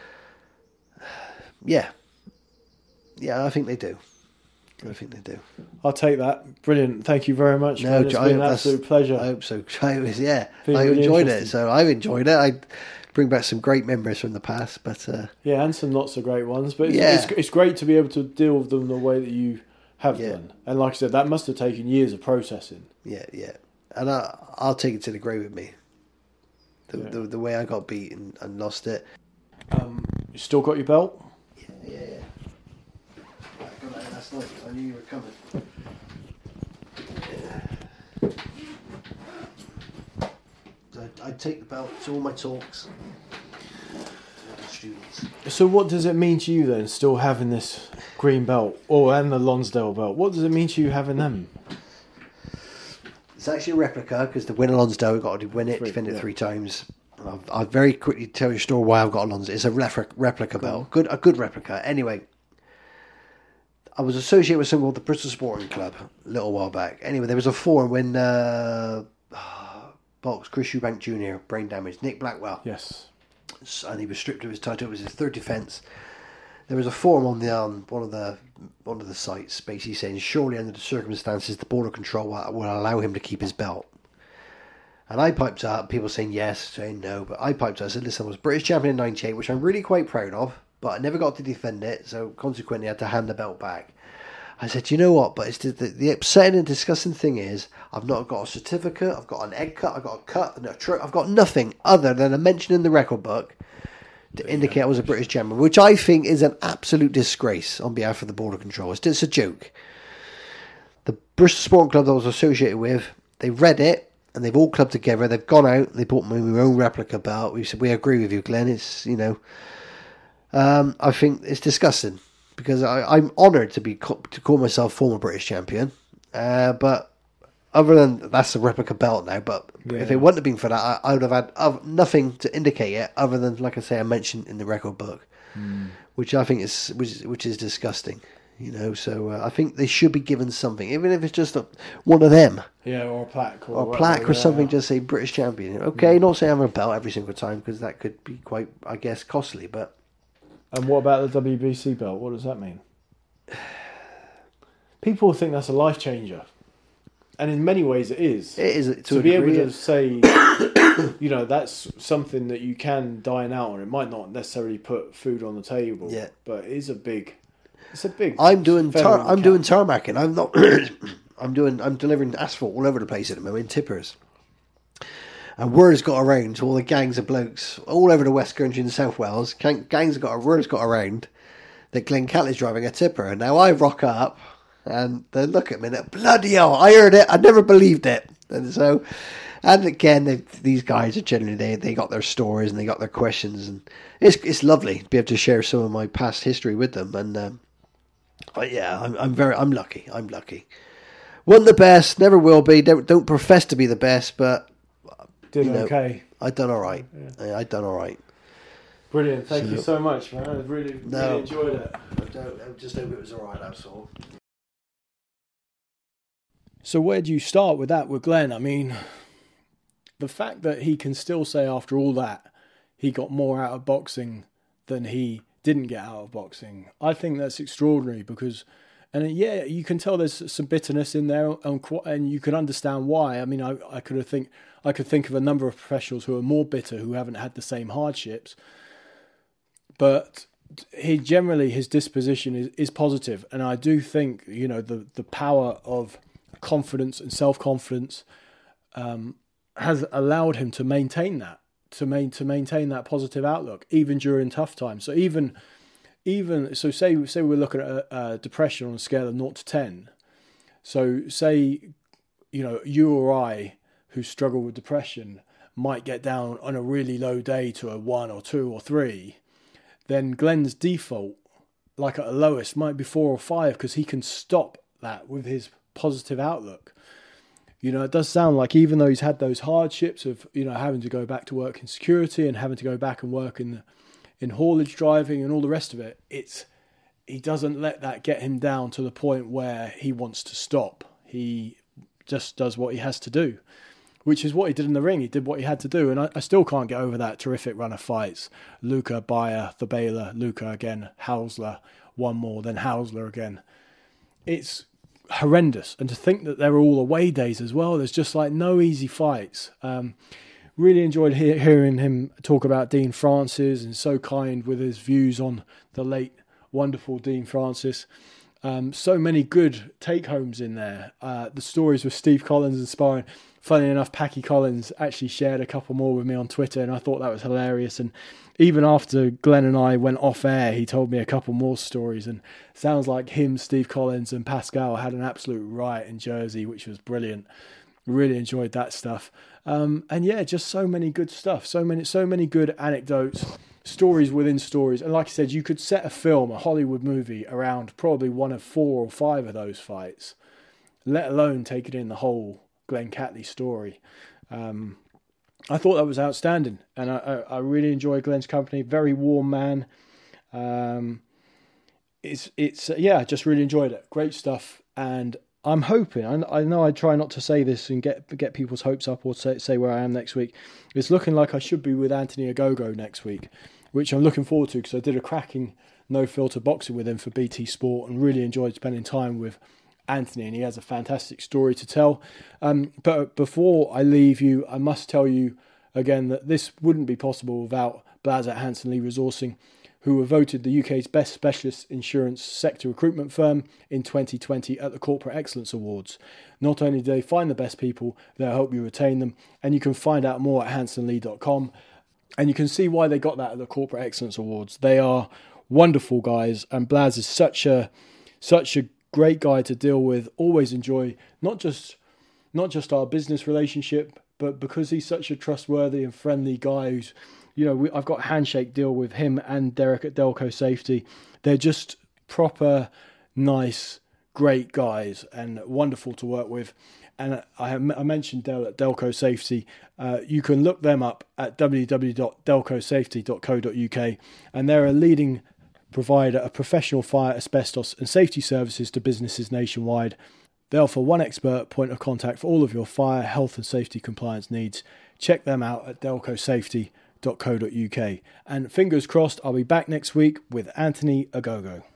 yeah, yeah, I think they do. I think they do. I'll take that. Brilliant. Thank you very much. No, No, it's I- been an that's- absolute pleasure. I hope so. I was, yeah, Been I really enjoyed it. interesting. So I've enjoyed it. I bring back some great memories from the past, but uh, Yeah, and some not so great ones. But it's, Yeah. it's, it's great to be able to deal with them the way that you have Yeah. done. And like I said, that must have taken years of processing. yeah, yeah, and I, I'll take it to the grave with me. The, Yeah. the, the way I got beat and, and lost it. You still got your belt? Yeah, yeah, yeah. I got that last night. I knew you were coming. I, I take the belt to all my talks. To the students. So what does it mean to you then, still having this green belt, oh, and the Lonsdale belt? What does it mean to you having them? It's actually a replica because the winner Lonsdale got to win it, Three, defend it yeah. three times. And I'll, I'll very quickly tell you a story why I've got a Lonsdale. It's a replica, replica belt, good a good replica. Anyway, I was associated with something called the Bristol Sporting Club a little while back. Anyway, there was a forum when uh, box Chris Eubank Junior brain damage, Nick Blackwell, Yes. and he was stripped of his title. It was his third defence. There was a forum on the um, one of the one of the sites, basically saying surely under the circumstances the border control will, will allow him to keep his belt. And I piped up, people saying yes, saying no, but I piped up. I said, listen, I was British champion in ninety-eight, which I'm really quite proud of, but I never got to defend it, so consequently I had to hand the belt back. I said, you know what, but it's the, the, the upsetting and disgusting thing is I've not got a certificate, I've got an egg cut, I've got a cut, and a tr- I've got nothing other than a mention in the record book to indicate I was a British champion, which I think is an absolute disgrace on behalf of the border control. It's just a joke. The Bristol Sporting Club that I was associated with, they read it, and they've all clubbed together. They've gone out, they bought me my own replica belt. We said, we agree with you, Glenn. It's, you know, um, I think it's disgusting because I, I'm honoured to be to call myself former British champion. Uh, but other than that's a replica belt now, but Yeah. if it wouldn't have been for that, I, I would have had uh, nothing to indicate it other than, like I say, I mentioned in the record book, which I think is which, which is disgusting. You know, so uh, I think they should be given something, even if it's just a, one of them. Yeah, or a plaque. Or, Or a whatever, plaque or yeah. something, just say British champion. Okay, not saying having a belt every single time, because that could be quite, I guess, costly, but... And what about the W B C belt? What does that mean? People think that's a life changer. And in many ways it is. It is, to, to a be degree, able to say, you know, that's something that you can dine out on. It might not necessarily put food on the table, Yeah. but it is a big... It's a big... I'm doing feather tar- in the I'm cap. doing tarmacking. I'm not... I'm doing. I'm delivering asphalt all over the place at the moment, tippers. And word's got around to all the gangs of blokes all over the West Country and South Wales. Gang- Gangs got word's got around that Glenn Catley's driving a tipper. And now I rock up and they look at me and bloody hell, I heard it. I never believed it. And so, and again, they, these guys are generally they they got their stories and they got their questions, and it's it's lovely to be able to share some of my past history with them. And um, but yeah, I'm I'm very I'm lucky. I'm lucky. Wasn't the best, never will be. Don't don't profess to be the best, but. Did You know, okay. I done all right. Yeah. I done all right. Brilliant. Thank So- you so much, man. I really, No. really enjoyed it. I, don't, I just hope it was all right. That's all. So where do you start with that with Glenn? I mean, the fact that he can still say after all that he got more out of boxing than he didn't get out of boxing, I think that's extraordinary because, and yeah, you can tell there's some bitterness in there, and, and you can understand why. I mean, I, I could have think I could think of a number of professionals who are more bitter who haven't had the same hardships, but he generally his disposition is, is positive, and I do think you know the the power of confidence and self-confidence um, has allowed him to maintain that, to main to maintain that positive outlook even during tough times. So even even so, say say we're looking at a, a depression on a scale of zero to ten. So say you know you or I who struggle with depression might get down on a really low day to a one or two or three. Then Glenn's default, like at a lowest, might be four or five because he can stop that with his positive outlook. You know, it does sound like even though he's had those hardships of, you know, having to go back to work in security and having to go back and work in in haulage driving and all the rest of it, it's he doesn't let that get him down to the point where he wants to stop. He just does what he has to do, which is what he did in the ring. He did what he had to do. And I, I still can't get over that terrific run of fights. Luca, Bayer, the Baylor, Luca again, Hausler, one more, then Hausler again. It's horrendous. And to think that they're all away days as well, there's just like no easy fights. Um, really enjoyed he- hearing him talk about Dean Francis, and so kind with his views on the late, wonderful Dean Francis. Um, so many good take-homes in there. Uh, the stories with Steve Collins and sparring. Funny enough, Packy Collins actually shared a couple more with me on Twitter, and I thought that was hilarious. And even after Glenn and I went off air, he told me a couple more stories. And sounds like him, Steve Collins, and Pascal had an absolute riot in Jersey, which was brilliant. Really enjoyed that stuff. Um, and yeah, just so many good stuff. So many, so many good anecdotes. Stories within stories. And like I said, you could set a film, a Hollywood movie, around probably one of four or five of those fights, let alone take it in the whole Glenn Catley story. Um, I thought that was outstanding. And I, I, I really enjoy Glenn's company. Very warm man. Um, it's, it's uh, yeah, I just really enjoyed it. Great stuff. And I'm hoping, I, I know I try not to say this and get get people's hopes up or say, say where I am next week. It's looking like I should be with Anthony Ogogo next week, which I'm looking forward to because I did a cracking no-filter boxing with him for B T Sport and really enjoyed spending time with Anthony, and he has a fantastic story to tell. Um, but before I leave you, I must tell you again that this wouldn't be possible without Blaz at Hanson Lee Resourcing, who were voted the U K's best specialist insurance sector recruitment firm in twenty twenty at the Corporate Excellence Awards. Not only do they find the best people, they'll help you retain them, and you can find out more at hanson lee dot com. And you can see why they got that at the Corporate Excellence Awards. They are wonderful guys, and Blaz is such a such a great guy to deal with. Always enjoy not just not just our business relationship, but because he's such a trustworthy and friendly guy who's, you know, we, I've got a handshake deal with him and Derek at Delco Safety. They're just proper, nice, great guys and wonderful to work with. And I, have, I mentioned Del at Delco Safety. Uh, you can look them up at w w w dot delco safety dot co dot u k, and they're a leading provide a professional fire, asbestos and safety services to businesses nationwide. They offer one expert point of contact for all of your fire, health and safety compliance needs. Check them out at delco safety dot co dot uk. And fingers crossed, I'll be back next week with Anthony Agogo.